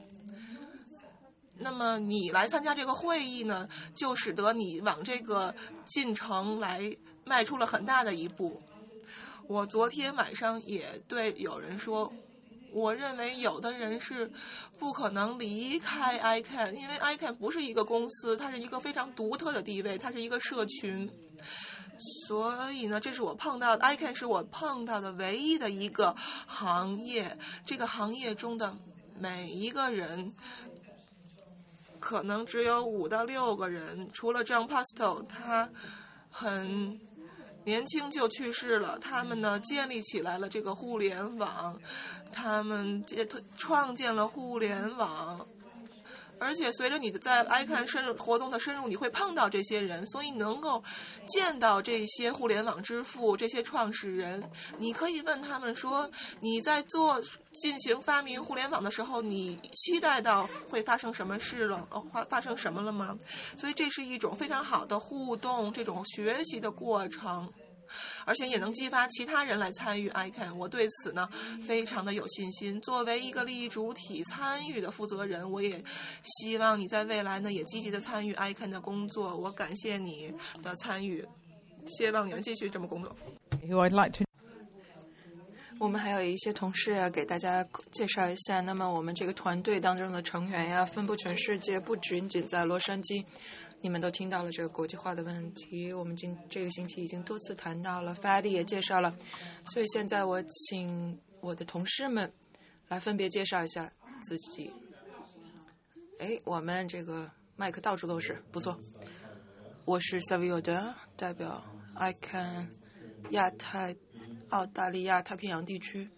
那么你来参加这个会议呢，就使得你往这个进程来迈出了很大的一步。我昨天晚上也对有人说，我认为有的人是不可能离开 I C A N， 因为 I C A N 不是一个公司，它是一个非常独特的地位，它是一个社群。所以呢，这是我碰到 I C A N 是我碰到的唯一的一个行业，这个行业中的每一个人可能只有五到六个人，除了 John Pastel， 他很年轻就去世了。他们呢建立起来了这个互联网，他们创建了互联网，而且随着你的在 I C A N 深入活动的深入，你会碰到这些人，所以能够见到这些互联网之父，这些创始人。你可以问他们说，你在做进行发明互联网的时候，你期待到会发生什么事了？呃，发发生什么了吗？所以这是一种非常好的互动，这种学习的过程。而且也能激发其他人来参与 I C A N， 我对此呢非常的有信心。作为一个利益主体参与的负责人，我也希望你在未来呢也积极的参与 I C A N 的工作。我感谢你的参与，希望你们继续这么工作。 我们还有一些同事呀，给大家介绍一下。那么我们这个团队当中的成员呀，分布全世界，不仅仅在洛杉矶。你们都听到了这个国际化的问题，我们今这个星期已经多次谈到了 Fadi 也介绍了，所以现在我请我的同事们来分别介绍一下自己。哎，我们这个麦克到处都是，不错。我是 Savio 的代表 I C A N 亚太澳大利亚太平洋地区。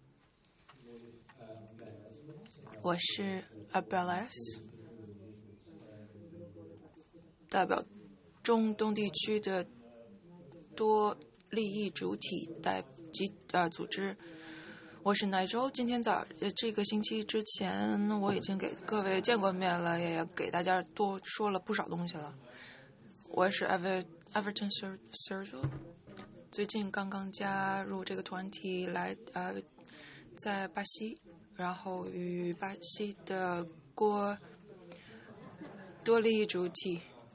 我是 Abeles，代表中东地区的多利益主体代集呃组织。我是 Nigel， 今天早呃这个星期之前我已经给各位见过面了，也给大家多说了不少东西了。我是 Ever Everton Sergio， 最近刚刚加入这个团体来呃在巴西，然后与巴西的多多利益主体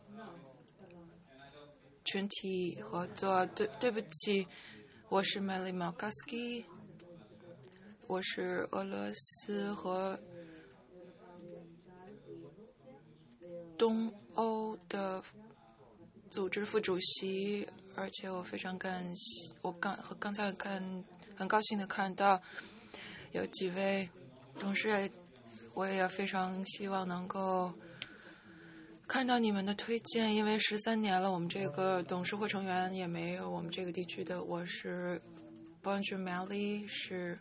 群体合作。对，对不起，我是 Meli Malkowski， 我是俄罗斯和东欧的组织副主席，而且我非常感谢，我刚和刚才看很高兴的看到有几位同事，我也非常希望能够看到你们的推荐，因为十三年了，我们这个董事会成员也没有我们这个地区的。我是 Bonjour Meli， 是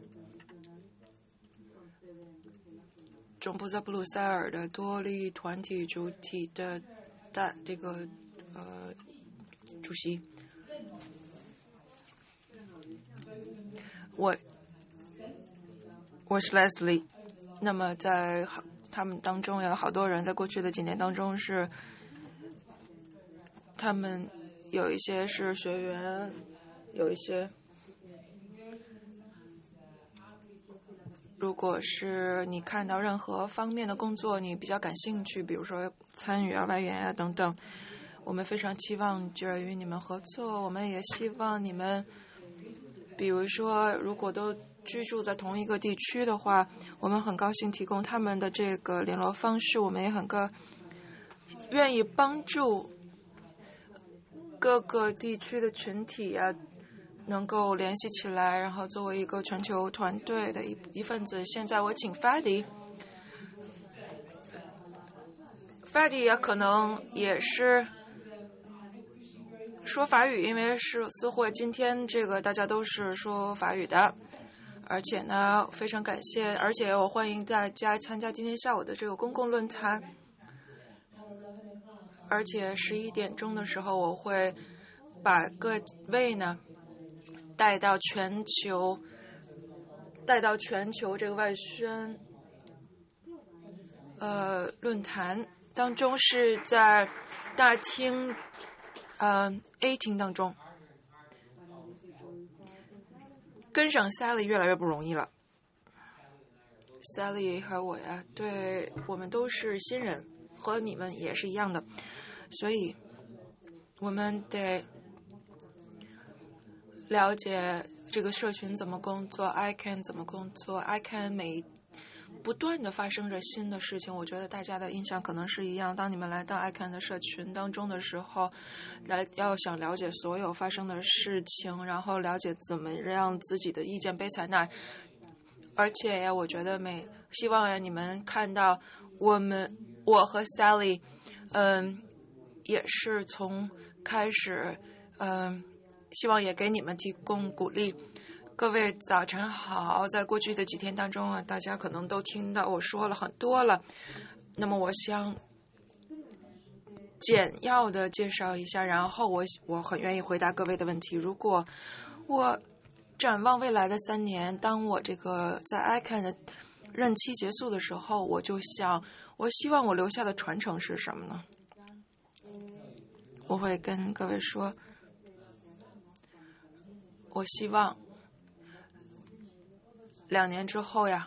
总部在布鲁塞尔的多利团体主体的大这个呃主席。我我是 Leslie， 那么在他们当中有好多人在过去的几年当中是，他们有一些是学员，有一些。如果是你看到任何方面的工作你比较感兴趣，比如说参与啊、外援啊等等，我们非常期望就是与你们合作。我们也希望你们，比如说如果都居住在同一个地区的话，我们很高兴提供他们的这个联络方式。我们也很个愿意帮助各个地区的群体啊，能够联系起来，然后作为一个全球团队的一一份子。现在我请 Fadi，Fadi 也可能也是说法语，因为是似乎今天这个大家都是说法语的，而且呢非常感谢，而且我欢迎大家参加今天下午的这个公共论坛。而且十一点钟的时候，我会把各位呢带到全球，带到全球这个外宣呃论坛当中，是在大厅呃 A 厅当中。跟上 Sally 越来越不容易了。Sally 和我呀，对我们都是新人，和你们也是一样的，所以我们得了解这个社群怎么工作 ，I C A N 怎么工作 ，I C A N 每不断的发生着新的事情。我觉得大家的印象可能是一样。当你们来到 I C A N 的社群当中的时候，来要想了解所有发生的事情，然后了解怎么让自己的意见被采纳。而且呀，我觉得每希望呀你们看到我们我和 Sally， 嗯，也是从开始，嗯。希望也给你们提供鼓励。各位早晨好，在过去的几天当中啊，大家可能都听到我说了很多了。那么我想简要的介绍一下，然后我我很愿意回答各位的问题。如果我展望未来的三年，当我这个在 I C A N 的任期结束的时候，我就想，我希望我留下的传承是什么呢？我会跟各位说，我希望两年之后呀，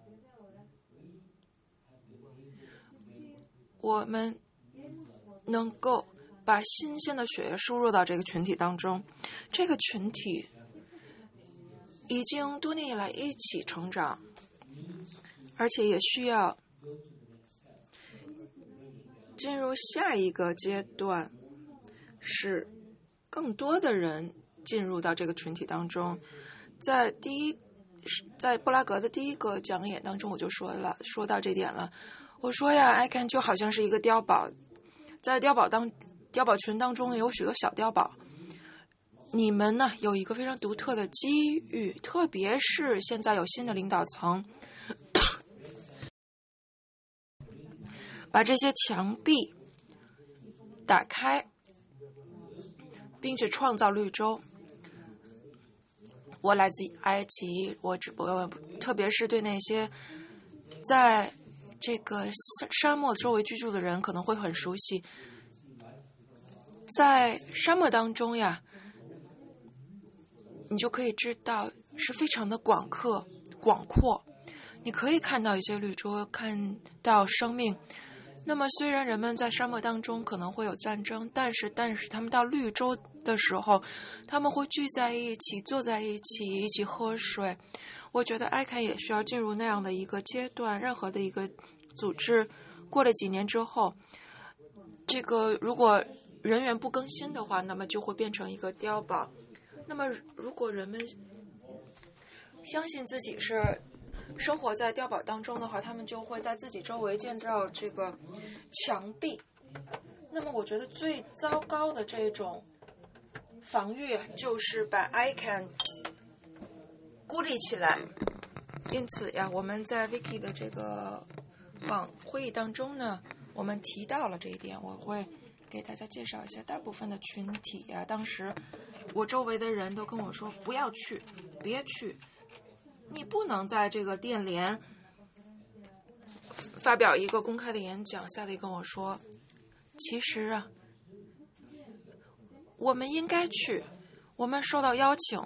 我们能够把新鲜的血液输入到这个群体当中。这个群体已经多年以来一起成长，而且也需要进入下一个阶段，使更多的人进入到这个群体当中。在第一，在布拉格的第一个讲演当中，我就说了，说到这点了。我说呀 ，I C A N 就好像是一个碉堡，在碉堡当碉堡群当中有许多小碉堡。你们呢有一个非常独特的机遇，特别是现在有新的领导层，把这些墙壁打开，并且创造绿洲。我来自埃及，我只不过特别是对那些在这个沙漠周围居住的人可能会很熟悉。在沙漠当中呀，你就可以知道是非常的广阔广阔。你可以看到一些绿洲，看到生命。那么虽然人们在沙漠当中可能会有战争，但是但是他们到绿洲的时候，他们会聚在一起，坐在一起，一起喝水。我觉得 I C A N 也需要进入那样的一个阶段。任何的一个组织过了几年之后，这个如果人员不更新的话，那么就会变成一个碉堡。那么如果人们相信自己是生活在碉堡当中的话，他们就会在自己周围建造这个墙壁。那么我觉得最糟糕的这种防御就是把 I C A N 孤立起来。因此呀，我们在 Wiki 的这个网会议当中呢，我们提到了这一点。我会给大家介绍一下大部分的群体呀，当时我周围的人都跟我说不要去，别去，你不能在这个电联发表一个公开的演讲。夏利跟我说，其实啊，我们应该去，我们受到邀请，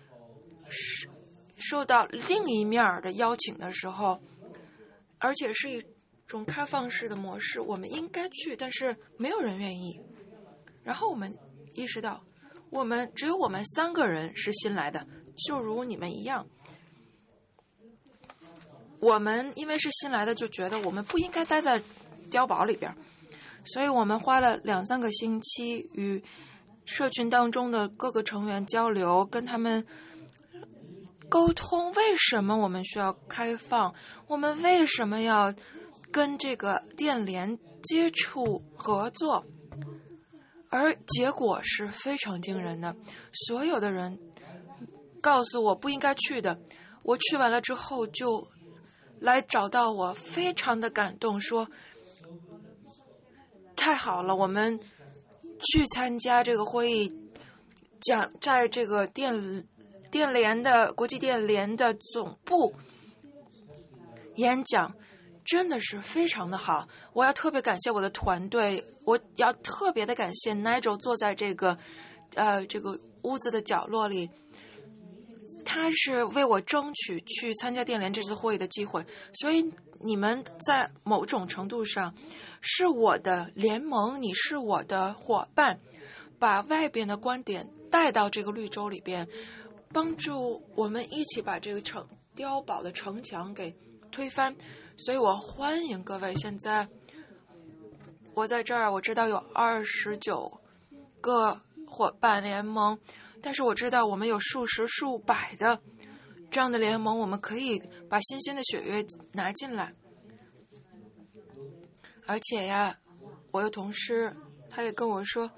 受到另一面的邀请的时候，而且是一种开放式的模式，我们应该去，但是没有人愿意。然后我们意识到，我们只有我们三个人是新来的，就如你们一样。我们因为是新来的，就觉得我们不应该待在碉堡里边，所以我们花了两三个星期与社群当中的各个成员交流，跟他们沟通为什么我们需要开放，我们为什么要跟这个电联接触合作。而结果是非常惊人的，所有的人告诉我不应该去的，我去完了之后就来找到我，非常的感动，说太好了，我们去参加这个会议，讲在这个电电联的国际电联的总部演讲，真的是非常的好。我要特别感谢我的团队，我要特别的感谢 Nigel 坐在这个呃这个屋子的角落里，他是为我争取去参加电联这次会议的机会。所以你们在某种程度上是我的联盟，你是我的伙伴，把外边的观点带到这个绿洲里边，帮助我们一起把这个城碉堡的城墙给推翻。所以我欢迎各位。现在我在这儿，我知道有二十九个伙伴联盟，但是我知道我们有数十数百的这样的联盟，我们可以把新鲜的血液拿进来。而且呀，我有同事他也跟我说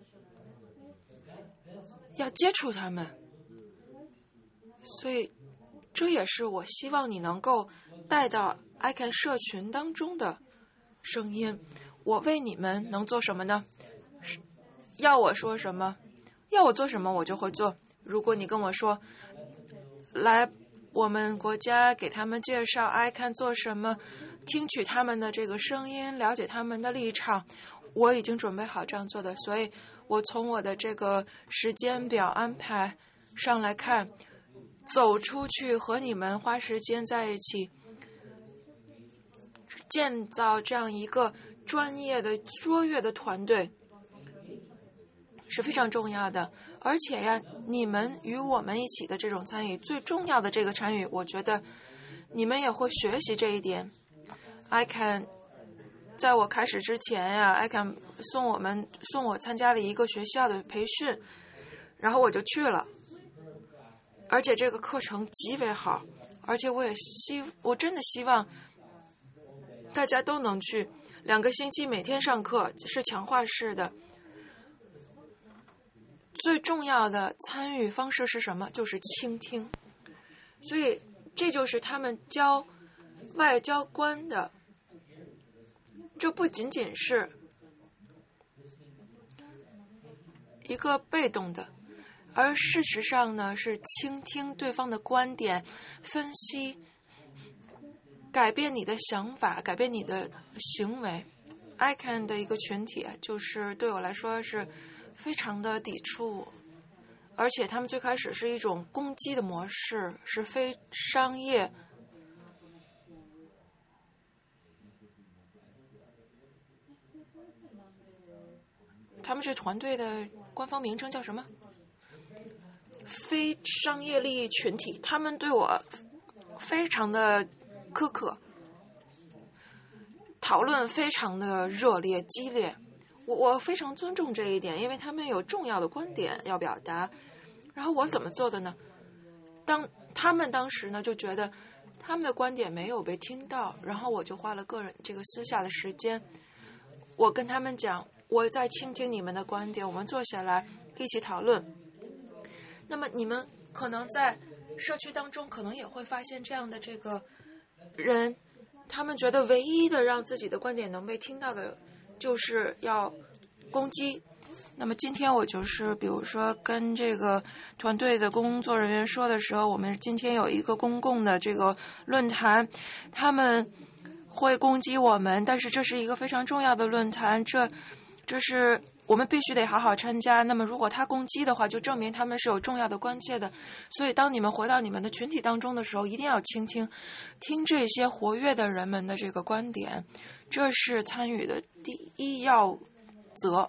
要接触他们，所以这也是我希望你能够带到 I C A N 社群当中的声音。我为你们能做什么呢？要我说什么，要我做什么我就会做。如果你跟我说来我们国家给他们介绍 I C A N 做什么，听取他们的这个声音，了解他们的立场，我已经准备好这样做的。所以我从我的这个时间表安排上来看，走出去和你们花时间在一起，建造这样一个专业的卓越的团队是非常重要的。而且呀，你们与我们一起的这种参与，最重要的这个参与，我觉得你们也会学习这一点。I C A N 在我开始之前呀 I C A N 送我们送我参加了一个学校的培训，然后我就去了，而且这个课程极为好，而且我也希我真的希望大家都能去。两个星期每天上课，是强化式的。最重要的参与方式是什么？就是倾听。所以这就是他们教外交官的，这不仅仅是一个被动的，而事实上呢，是倾听对方的观点，分析，改变你的想法，改变你的行为。I C A N 的一个群体，就是对我来说是非常的抵触。 而且他们最开始是一种攻击的模式，是非商业。他们这团队的官方名称叫什么？非商业利益群体。他们对我非常的苛刻，讨论非常的热烈激烈。我我非常尊重这一点，因为他们有重要的观点要表达。然后我怎么做的呢？当他们当时呢就觉得他们的观点没有被听到，然后我就花了个人这个私下的时间，我跟他们讲，我在倾听你们的观点，我们坐下来一起讨论。那么你们可能在社区当中可能也会发现这样的这个人，他们觉得唯一的让自己的观点能被听到的就是要攻击。那么今天我就是比如说跟这个团队的工作人员说的时候，我们今天有一个公共的这个论坛，他们会攻击我们，但是这是一个非常重要的论坛，这这是我们必须得好好参加。那么如果他攻击的话，就证明他们是有重要的关切的。所以当你们回到你们的群体当中的时候，一定要倾听听这些活跃的人们的这个观点，这是参与的第一要则。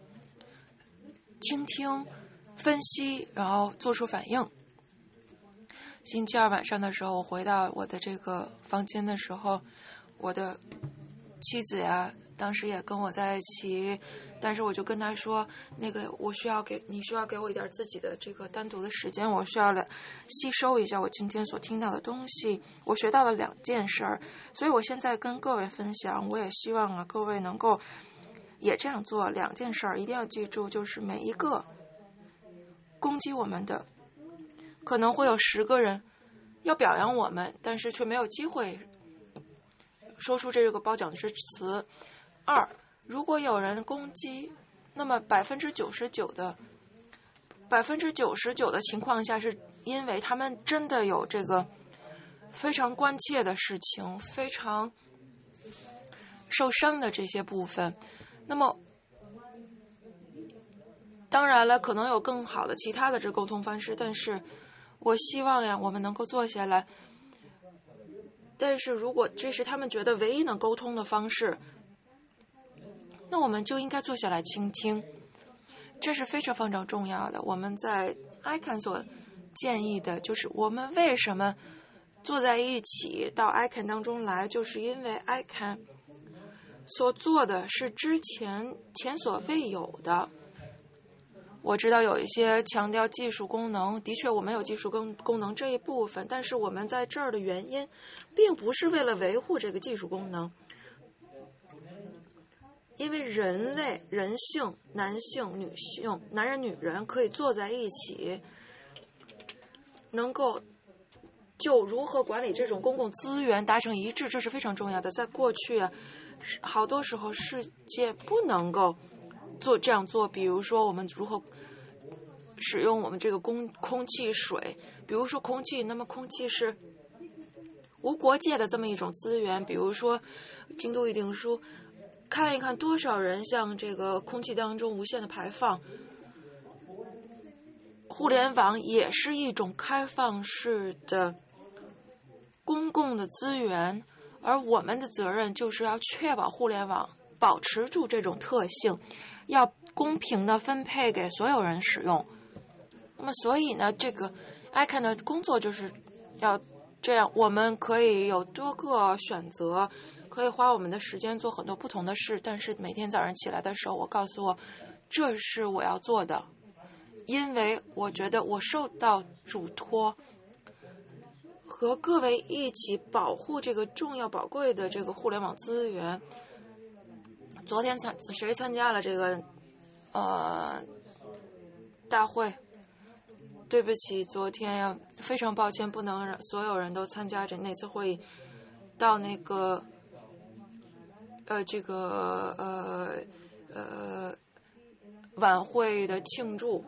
倾听、分析，然后做出反应。星期二晚上的时候，我回到我的这个房间的时候，我的妻子呀，当时也跟我在一起，但是我就跟他说，那个我需要给你需要给我一点自己的这个单独的时间，我需要来吸收一下我今天所听到的东西。我学到了两件事儿，所以我现在跟各位分享，我也希望啊各位能够也这样做。两件事儿一定要记住，就是每一个攻击我们的，可能会有十个人要表扬我们，但是却没有机会说出这个褒奖之词。二，如果有人攻击，那么百分之九十九的百分之九十九的情况下，是因为他们真的有这个非常关切的事情，非常受伤的这些部分。那么当然了，可能有更好的其他的这沟通方式，但是我希望呀我们能够坐下来。但是如果这是他们觉得唯一能沟通的方式，那我们就应该坐下来倾听，这是非常非常重要的。我们在 I C A N 所建议的就是，我们为什么坐在一起到 I C A N 当中来，就是因为 I C A N 所做的是之前前所未有的。我知道有一些强调技术功能，的确我们有技术功功能这一部分，但是我们在这儿的原因并不是为了维护这个技术功能，因为人类人性男性女性男人女人可以坐在一起，能够就如何管理这种公共资源达成一致，这是非常重要的。在过去啊，好多时候世界不能够做这样做，比如说我们如何使用我们这个空空气水，比如说空气，那么空气是无国界的这么一种资源。比如说京都议定书，看一看多少人向这个空气当中无限的排放。互联网也是一种开放式的公共的资源，而我们的责任就是要确保互联网保持住这种特性，要公平的分配给所有人使用。那么所以呢，这个 I C A N 的工作就是要这样，我们可以有多个选择，可以花我们的时间做很多不同的事，但是每天早上起来的时候，我告诉我这是我要做的，因为我觉得我受到嘱托，和各位一起保护这个重要宝贵的这个互联网资源。昨天参谁参加了这个呃大会？对不起，昨天呀，非常抱歉，不能让所有人都参加这那次会议。到那个呃这个呃呃晚会的庆祝，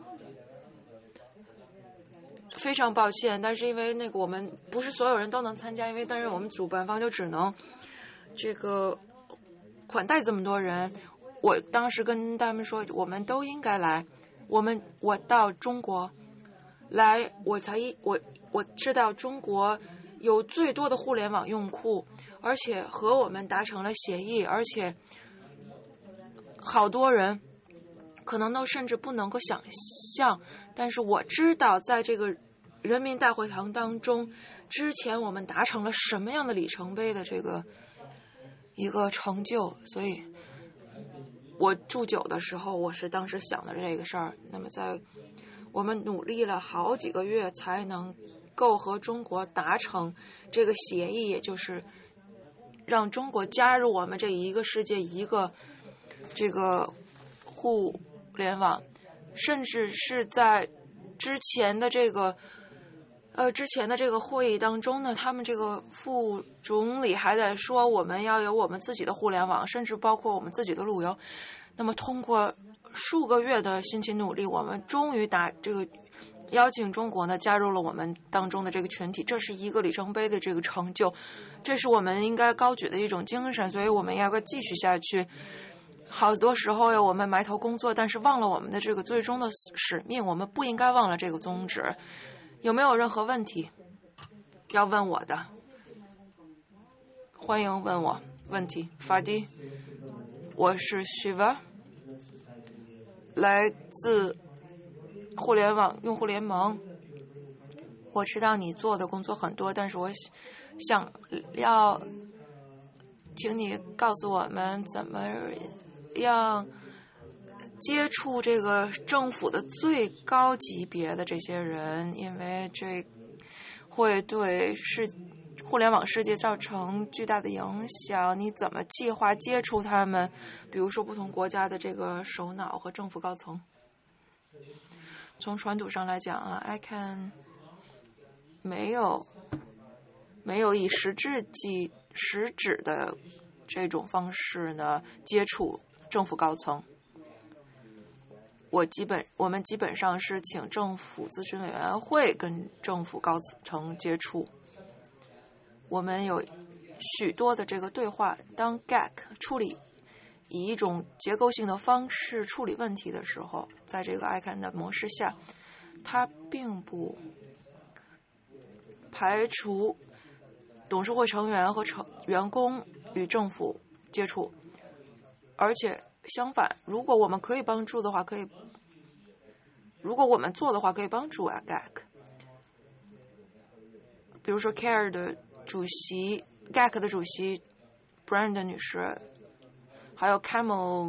非常抱歉，但是因为那个我们不是所有人都能参加，因为但是我们主办方就只能这个款待这么多人。我当时跟他们说，我们都应该来。我们我到中国来，我才一我我知道中国有最多的互联网用户，而且和我们达成了协议，而且好多人可能都甚至不能够想象，但是我知道在这个人民大会堂当中，之前我们达成了什么样的里程碑的这个一个成就，所以我祝酒的时候，我是当时想的这个事儿。那么在我们努力了好几个月才能够和中国达成这个协议，也就是让中国加入我们这一个世界一个这个互联网，甚至是在之前的这个呃之前的这个会议当中呢，他们这个副总理还在说我们要有我们自己的互联网，甚至包括我们自己的路由。那么通过数个月的辛勤努力，我们终于达这个邀请中国呢加入了我们当中的这个群体，这是一个里程碑的这个成就，这是我们应该高举的一种精神，所以我们要继续下去。好多时候呀，我们埋头工作，但是忘了我们的这个最终的使命，我们不应该忘了这个宗旨。有没有任何问题要问我的？欢迎问我问题。法迪，我是 Shiva， 来自互联网用户联盟。我知道你做的工作很多，但是我想要请你告诉我们怎么样接触这个政府的最高级别的这些人，因为这会对世互联网世界造成巨大的影响。你怎么计划接触他们？比如说不同国家的这个首脑和政府高层。从传统上来讲啊 ，I can 没有没有以实质计实质的这种方式呢接触政府高层。我基本我们基本上是请政府咨询委员会跟政府高层接触。我们有许多的这个对话。当 G A C 处理以一种结构性的方式处理问题的时候，在这个 I C A N 的模式下，它并不排除董事会成员和成员工与政府接触，而且相反，如果我们可以帮助的话，可以，如果我们做的话，可以帮助 G A C。比如说 C A R E 的主席 G A C 的主席 Brandon 女士，还有 Camel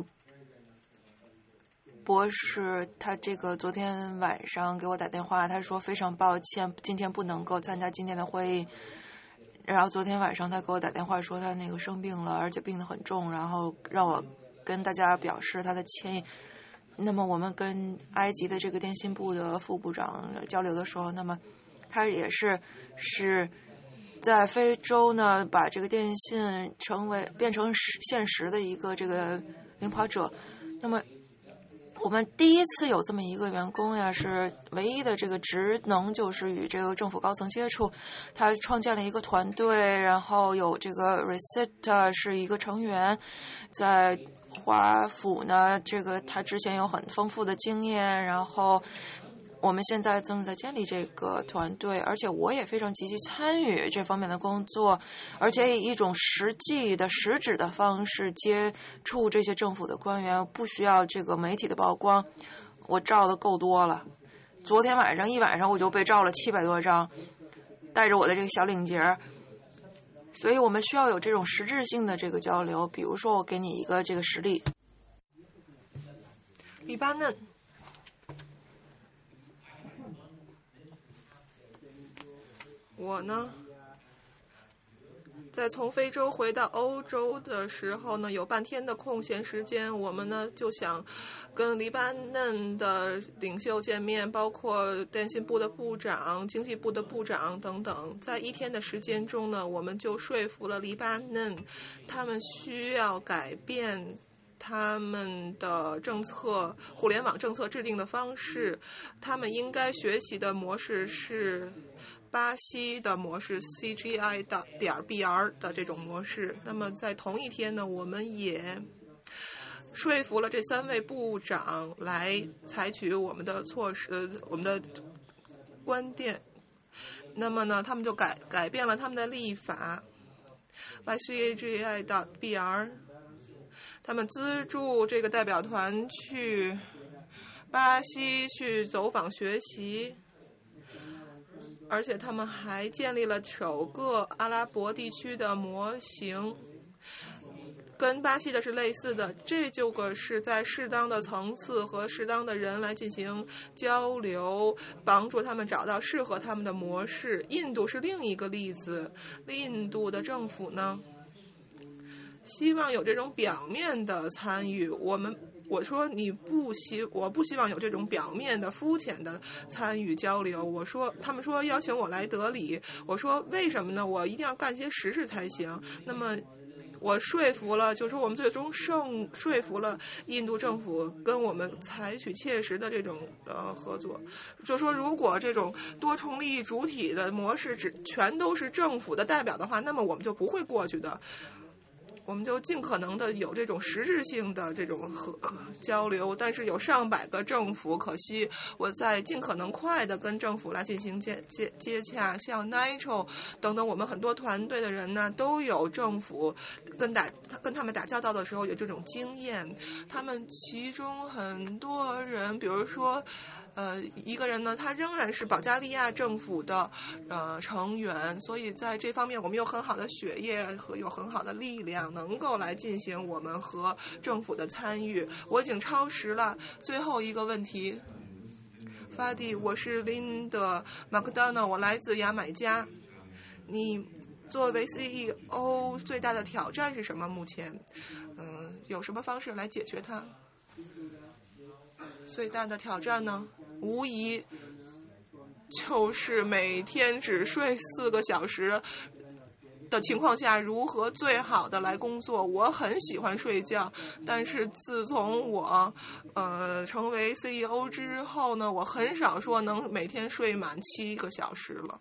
博士，他这个昨天晚上给我打电话，他说非常抱歉，今天不能够参加今天的会议。然后昨天晚上他给我打电话说他那个生病了，而且病得很重，然后让我跟大家表示他的歉意。那么我们跟埃及的这个电信部的副部长交流的时候，那么他也是是在非洲呢把这个电信成为变成现实的一个这个领跑者。那么我们第一次有这么一个员工呀，是唯一的这个职能就是与这个政府高层接触。他创建了一个团队，然后有这个 Recita 是一个成员，在华府呢，这个他之前有很丰富的经验，然后我们现在正在建立这个团队，而且我也非常积极参与这方面的工作，而且以一种实际的实质的方式接触这些政府的官员，不需要这个媒体的曝光。我照的够多了，昨天晚上一晚上我就被照了七百多张，带着我的这个小领结。所以我们需要有这种实质性的这个交流。比如说我给你一个这个实例， 黎巴嫩。我呢，在从非洲回到欧洲的时候呢，有半天的空闲时间，我们呢就想跟黎巴嫩的领袖见面，包括电信部的部长、经济部的部长等等。在一天的时间中呢，我们就说服了黎巴嫩，他们需要改变他们的政策，互联网政策制定的方式，他们应该学习的模式是巴西的模式 C G I 的点 B R 的这种模式。那么在同一天呢，我们也说服了这三位部长来采取我们的措施，呃、我们的关店，那么呢，他们就改改变了他们的立法 ，Y C A G I B R， 他们资助这个代表团去巴西去走访学习。而且他们还建立了首个阿拉伯地区的模型，跟巴西的是类似的。这就个是在适当的层次和适当的人来进行交流，帮助他们找到适合他们的模式。印度是另一个例子，印度的政府呢，希望有这种表面的参与。我们我说你不希，我不希望有这种表面的、肤浅的参与交流。我说，他们说邀请我来德里，我说为什么呢？我一定要干些实事才行。那么，我说服了，就是说我们最终胜说服了印度政府跟我们采取切实的这种呃合作。就说如果这种多重利益主体的模式只全都是政府的代表的话，那么我们就不会过去的。我们就尽可能的有这种实质性的这种和交流，但是有上百个政府，可惜我在尽可能快的跟政府来进行接接接洽，像 Nitro 等等，我们很多团队的人呢，都有政府跟打跟他们打交道的时候有这种经验，他们其中很多人，比如说。呃，一个人呢，他仍然是保加利亚政府的呃成员，所以在这方面我们有很好的血液和有很好的力量，能够来进行我们和政府的参与。我已经超时了，最后一个问题，法蒂，我是 Linda McDonald， 我来自牙买加。你作为 C E O 最大的挑战是什么？目前，嗯、呃，有什么方式来解决它？最大的挑战呢？无疑就是每天只睡四个小时的情况下，如何最好的来工作。我很喜欢睡觉，但是自从我呃成为 C E O 之后呢，我很少说能每天睡满七个小时了。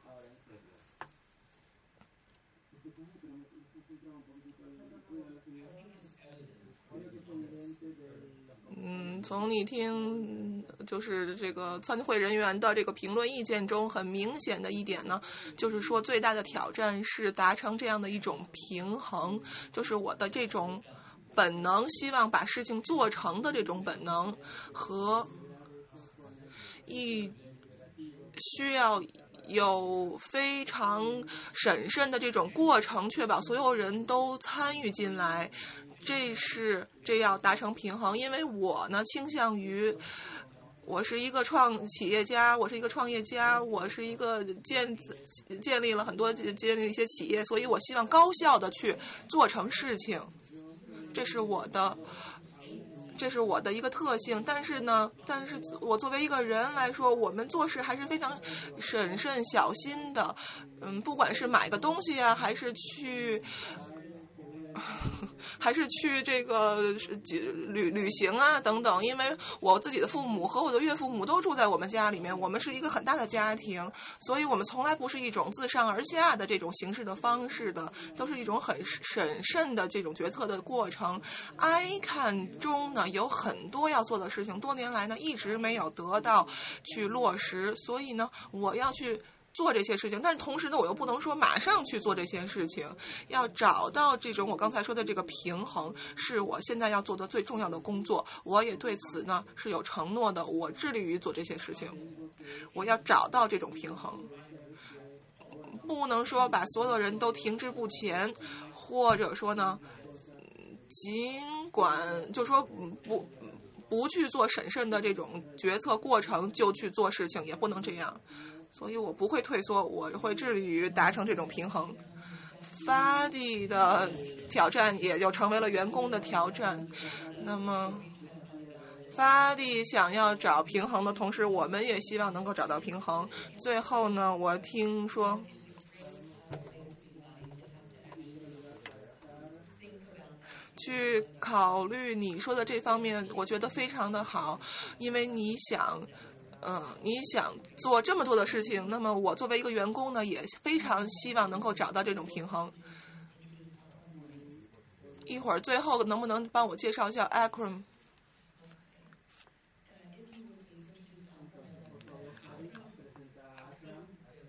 嗯，从你听就是这个参会人员的这个评论意见中，很明显的一点呢，就是说最大的挑战是达成这样的一种平衡，就是我的这种本能，希望把事情做成的这种本能，和一需要有非常审慎的这种过程，确保所有人都参与进来。这是这要达成平衡，因为我呢倾向于，我是一个创企业家，我是一个创业家，我是一个建建立了很多建立一些企业，所以我希望高效的去做成事情，这是我的。这是我的一个特性，但是呢，但是我作为一个人来说，我们做事还是非常审慎小心的。嗯，不管是买个东西啊，还是去。还是去这个旅旅行啊等等，因为我自己的父母和我的岳父母都住在我们家里面，我们是一个很大的家庭，所以我们从来不是一种自上而下的这种形式的方式的，都是一种很审慎的这种决策的过程。I C A N 中呢有很多要做的事情，多年来呢一直没有得到去落实，所以呢我要去做这些事情，但是同时呢，我又不能说马上去做这些事情，要找到这种我刚才说的这个平衡，是我现在要做的最重要的工作。我也对此呢是有承诺的，我致力于做这些事情。我要找到这种平衡，不能说把所有人都停滞不前，或者说呢，尽管就说不不去做审慎的这种决策过程就去做事情，也不能这样。所以我不会退缩，我会致力于达成这种平衡。发地的挑战也就成为了员工的挑战。那么，发地想要找平衡的同时，我们也希望能够找到平衡。最后呢，我听说，去考虑你说的这方面，我觉得非常的好，因为你想。嗯，你想做这么多的事情，那么我作为一个员工呢，也非常希望能够找到这种平衡。一会儿最后能不能帮我介绍一下 Akram？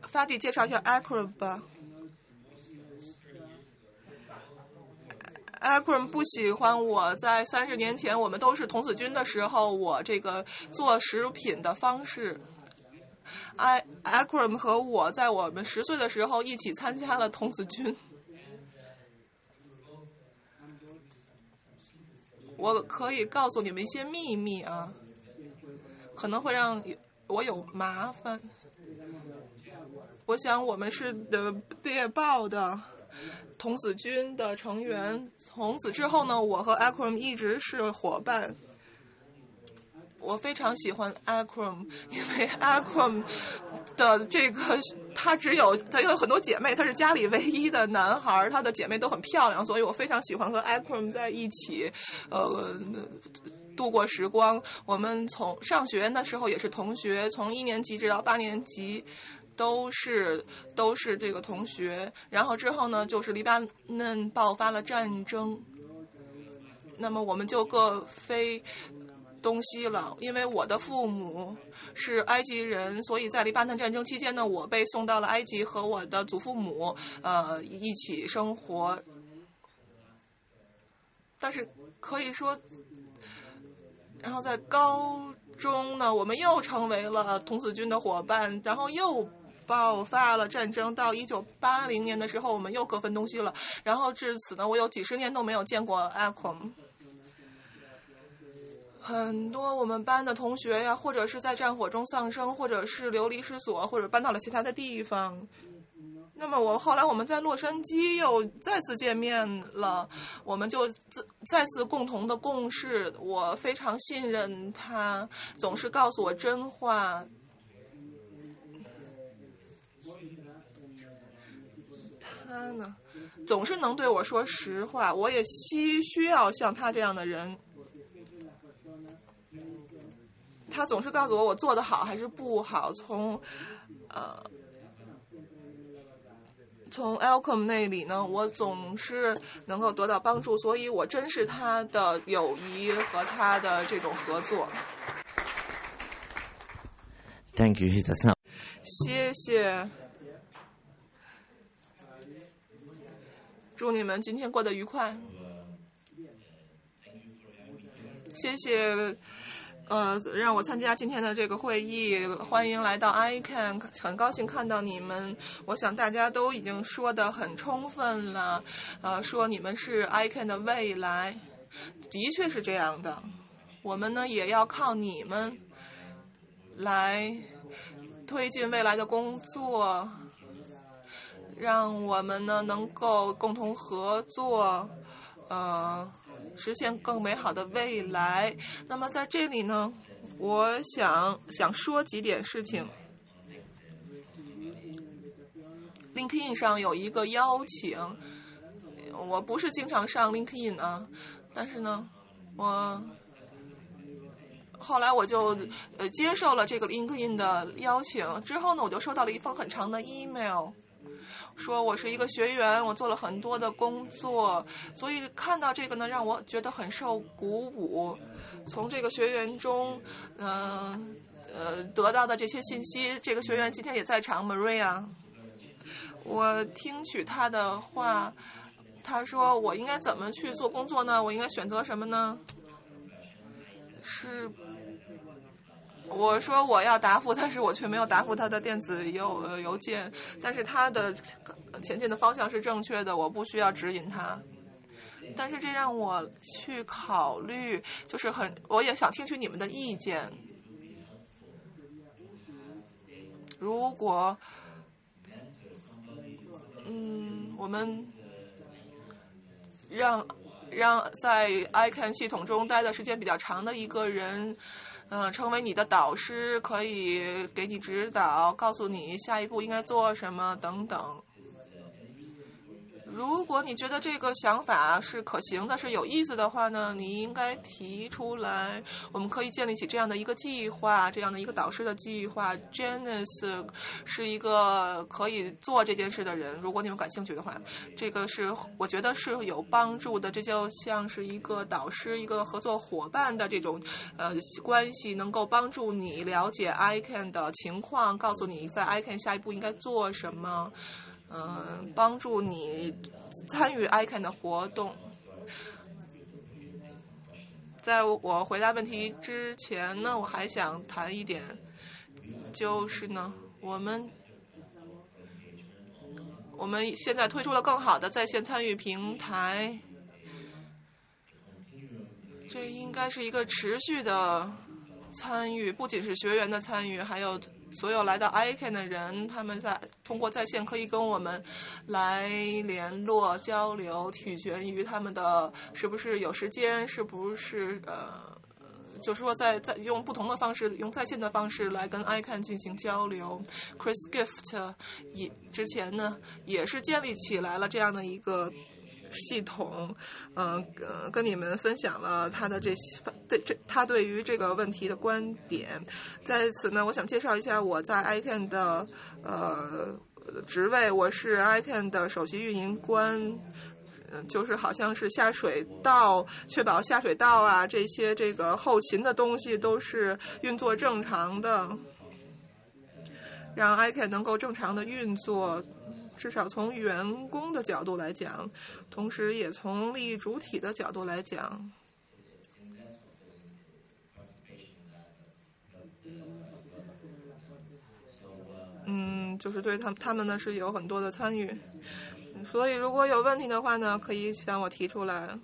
发弟介绍一下 Akram 吧。Akram 不喜欢我在三十年前我们都是童子军的时候，我这个做食品的方式。I Akram 和我在我们十岁的时候一起参加了童子军。我可以告诉你们一些秘密啊，可能会让我有麻烦。我想我们是的猎豹的童子军的成员，从此之后呢，我和 Akram 一直是伙伴。我非常喜欢 Akram， 因为 Akram 的这个他只有他有很多姐妹，他是家里唯一的男孩，他的姐妹都很漂亮，所以我非常喜欢和 Akram 在一起，呃，度过时光。我们从上学的时候也是同学，从一年级直到八年级。都是都是这个同学，然后之后呢，就是黎巴嫩爆发了战争，那么我们就各飞东西了。因为我的父母是埃及人，所以在黎巴嫩战争期间呢，我被送到了埃及和我的祖父母呃一起生活。但是可以说，然后在高中呢，我们又成为了童子军的伙伴，然后又爆发了战争。到一九八零年的时候，我们又各分东西了。然后至此呢，我有几十年都没有见过 Akram。很多我们班的同学呀，或者是在战火中丧生，或者是流离失所，或者搬到了其他的地方。那么我后来我们在洛杉矶又再次见面了，我们就再次共同的共事。我非常信任他，总是告诉我真话。他呢，总是能对我说实话，我也需需要像他这样的人。他总是告诉我我做得好还是不好，从呃从 Akram 那里呢，我总是能够得到帮助，所以我珍视他的友谊和他的这种合作。 Thank you. That's not. 谢谢。祝你们今天过得愉快。谢谢，呃，让我参加今天的这个会议，欢迎来到 I C A N， 很高兴看到你们。我想大家都已经说得很充分了，呃，说你们是 I C A N 的未来，的确是这样的。我们呢也要靠你们来推进未来的工作。让我们呢能够共同合作，呃，实现更美好的未来。那么在这里呢，我想想说几点事情。LinkedIn 上有一个邀请，我不是经常上 LinkedIn 啊，但是呢，我后来我就呃接受了这个 LinkedIn 的邀请，之后呢，我就收到了一封很长的 email。说我是一个学员，我做了很多的工作，所以看到这个呢，让我觉得很受鼓舞。从这个学员中，嗯 呃, 呃得到的这些信息，这个学员今天也在场 ，Maria。我听取他的话，他说我应该怎么去做工作呢？我应该选择什么呢？是。我说我要答复，但是我却没有答复他的电子邮呃邮件。但是他的前进的方向是正确的，我不需要指引他。但是这让我去考虑，就是很，我也想听取你们的意见。如果，嗯，我们让让在 I C A N 系统中待的时间比较长的一个人。嗯、呃，成为你的导师，可以给你指导，告诉你下一步应该做什么等等。 如果你觉得这个想法是可行的、是有意思的话呢，你应该提出来，我们可以建立起这样的一个计划，这样的一个导师的计划。Janice 是一个可以做这件事的人，如果你们感兴趣的话，这个是我觉得是有帮助的。这就像是一个导师、一个合作伙伴的这种呃关系，能够帮助你了解 I C A N 的情况，告诉你在 I C A N 下一步应该做什么。嗯，帮助你参与 I C A N 的活动。在我回答问题之前呢，我还想谈一点，就是呢，我们我们现在推出了更好的在线参与平台，这应该是一个持续的参与，不仅是学员的参与，还有所有来到 I C A N 的人，他们在通过在线可以跟我们来联络交流，取决于他们的是不是有时间，是不是呃，就是说在在用不同的方式，用在线的方式来跟 I C A N 进行交流。Chris Gift 也之前呢也是建立起来了这样的一个系统，嗯呃，跟你们分享了他的这些，对这他对于这个问题的观点。在此呢，我想介绍一下我在 I C A N 的呃职位，我是 I C A N 的首席运营官，嗯，就是好像是下水道，确保下水道啊这些这个后勤的东西都是运作正常的，让 I C A N 能够正常的运作。至少从员工的角度来讲，同时也从利益主体的角度来讲，嗯，就是对他他们呢是有很多的参与，所以如果有问题的话呢，可以向我提出来。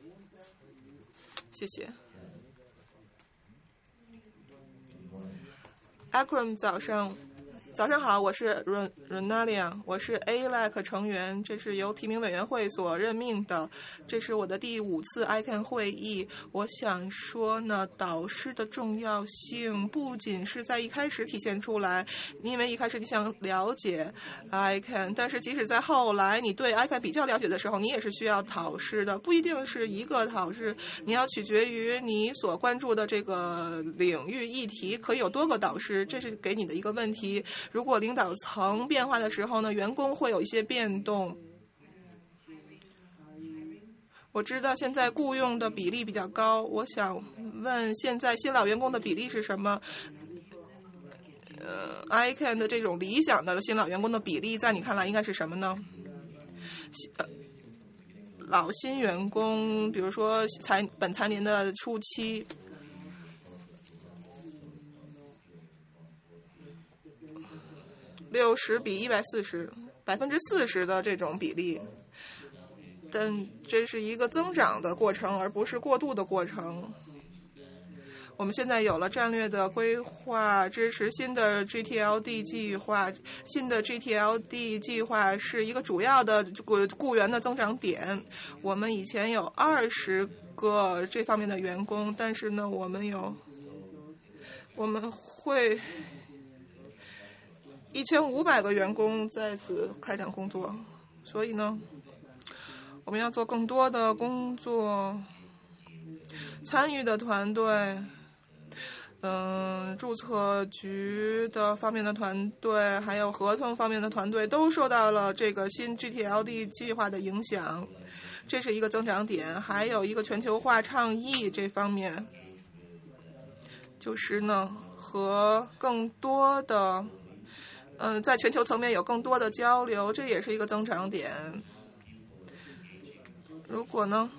谢谢。Akram 早上。早上好，我是 Renalia， 我是 A L A C 成员，这是由提名委员会所任命的，这是我的第五次 I C A N 会议。我想说呢，导师的重要性不仅是在一开始体现出来，因为一开始你想了解 I C A N， 但是即使在后来你对 I C A N 比较了解的时候，你也是需要导师的，不一定是一个导师，你要取决于你所关注的这个领域议题，可以有多个导师，这是给你的一个问题。如果领导层变化的时候呢，员工会有一些变动。我知道现在雇佣的比例比较高，我想问现在新老员工的比例是什么？呃 ，I C A N 的这种理想的新老员工的比例，在你看来应该是什么呢？呃、老新员工，比如说财本财年的初期。六十比一百四十，百分之四十的这种比例，但这是一个增长的过程，而不是过渡的过程。我们现在有了战略的规划，支持新的 G T L D 计划。新的 G T L D 计划是一个主要的雇雇员的增长点。我们以前有二十个这方面的员工，但是呢，我们有，我们会。一千五百个员工在此开展工作，所以呢，我们要做更多的工作。参与的团队，嗯、呃，注册局的方面的团队，还有合同方面的团队，都受到了这个新 G T L D 计划的影响，这是一个增长点。还有一个全球化倡议这方面，就是呢，和更多的。嗯，在全球层面有更多的交流，这也是一个增长点。如果呢，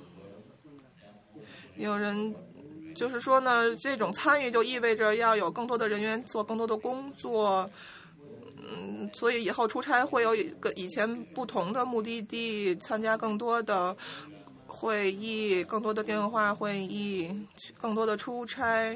有人就是说呢，这种参与就意味着要有更多的人员做更多的工作，嗯，所以以后出差会有一个以前不同的目的地，参加更多的会议，更多的电话会议，更多的出差。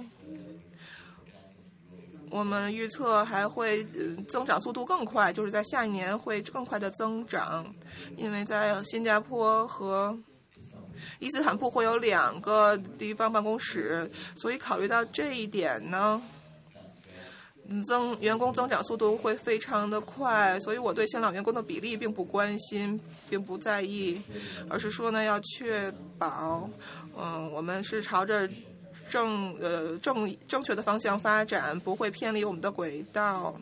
我们预测还会增长速度更快，就是在下一年会更快的增长，因为在新加坡和伊斯坦布会有两个地方办公室，所以考虑到这一点呢， 增员工增长速度会非常的快，所以我对新老员工的比例并不关心，并不在意，而是说呢，要确保，嗯，我们是朝着正呃正正确的方向发展，不会偏离我们的轨道。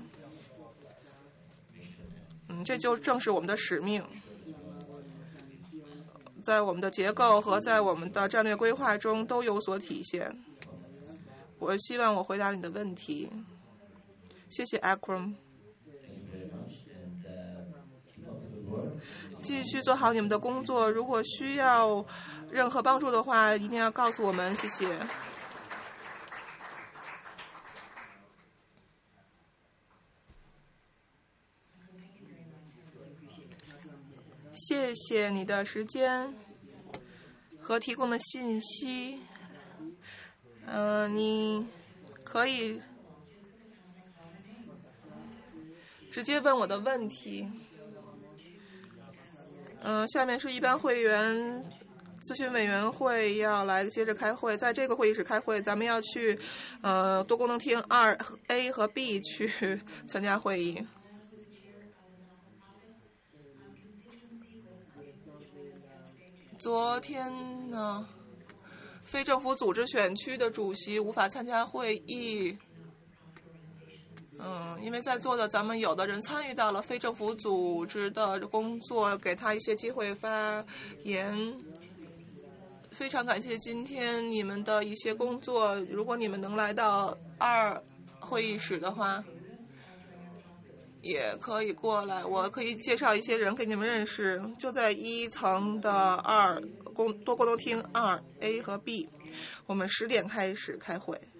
嗯，这就正是我们的使命，在我们的结构和在我们的战略规划中都有所体现。我希望我回答你的问题。谢谢 Akram， 继续做好你们的工作。如果需要任何帮助的话，一定要告诉我们。谢谢。谢谢你的时间和提供的信息。嗯、呃，你可以直接问我的问题。嗯、呃，下面是一般会员咨询委员会要来接着开会，在这个会议室开会，咱们要去呃多功能厅二 A 和 B 去参加会议。昨天呢，非政府组织选区的主席无法参加会议。嗯，因为在座的咱们有的人参与到了非政府组织的工作，给他一些机会发言。非常感谢今天你们的一些工作，如果你们能来到二会议室的话，也可以过来，我可以介绍一些人给你们认识，就在一层的二公多功能厅二 A 和 B， 我们十点开始开会。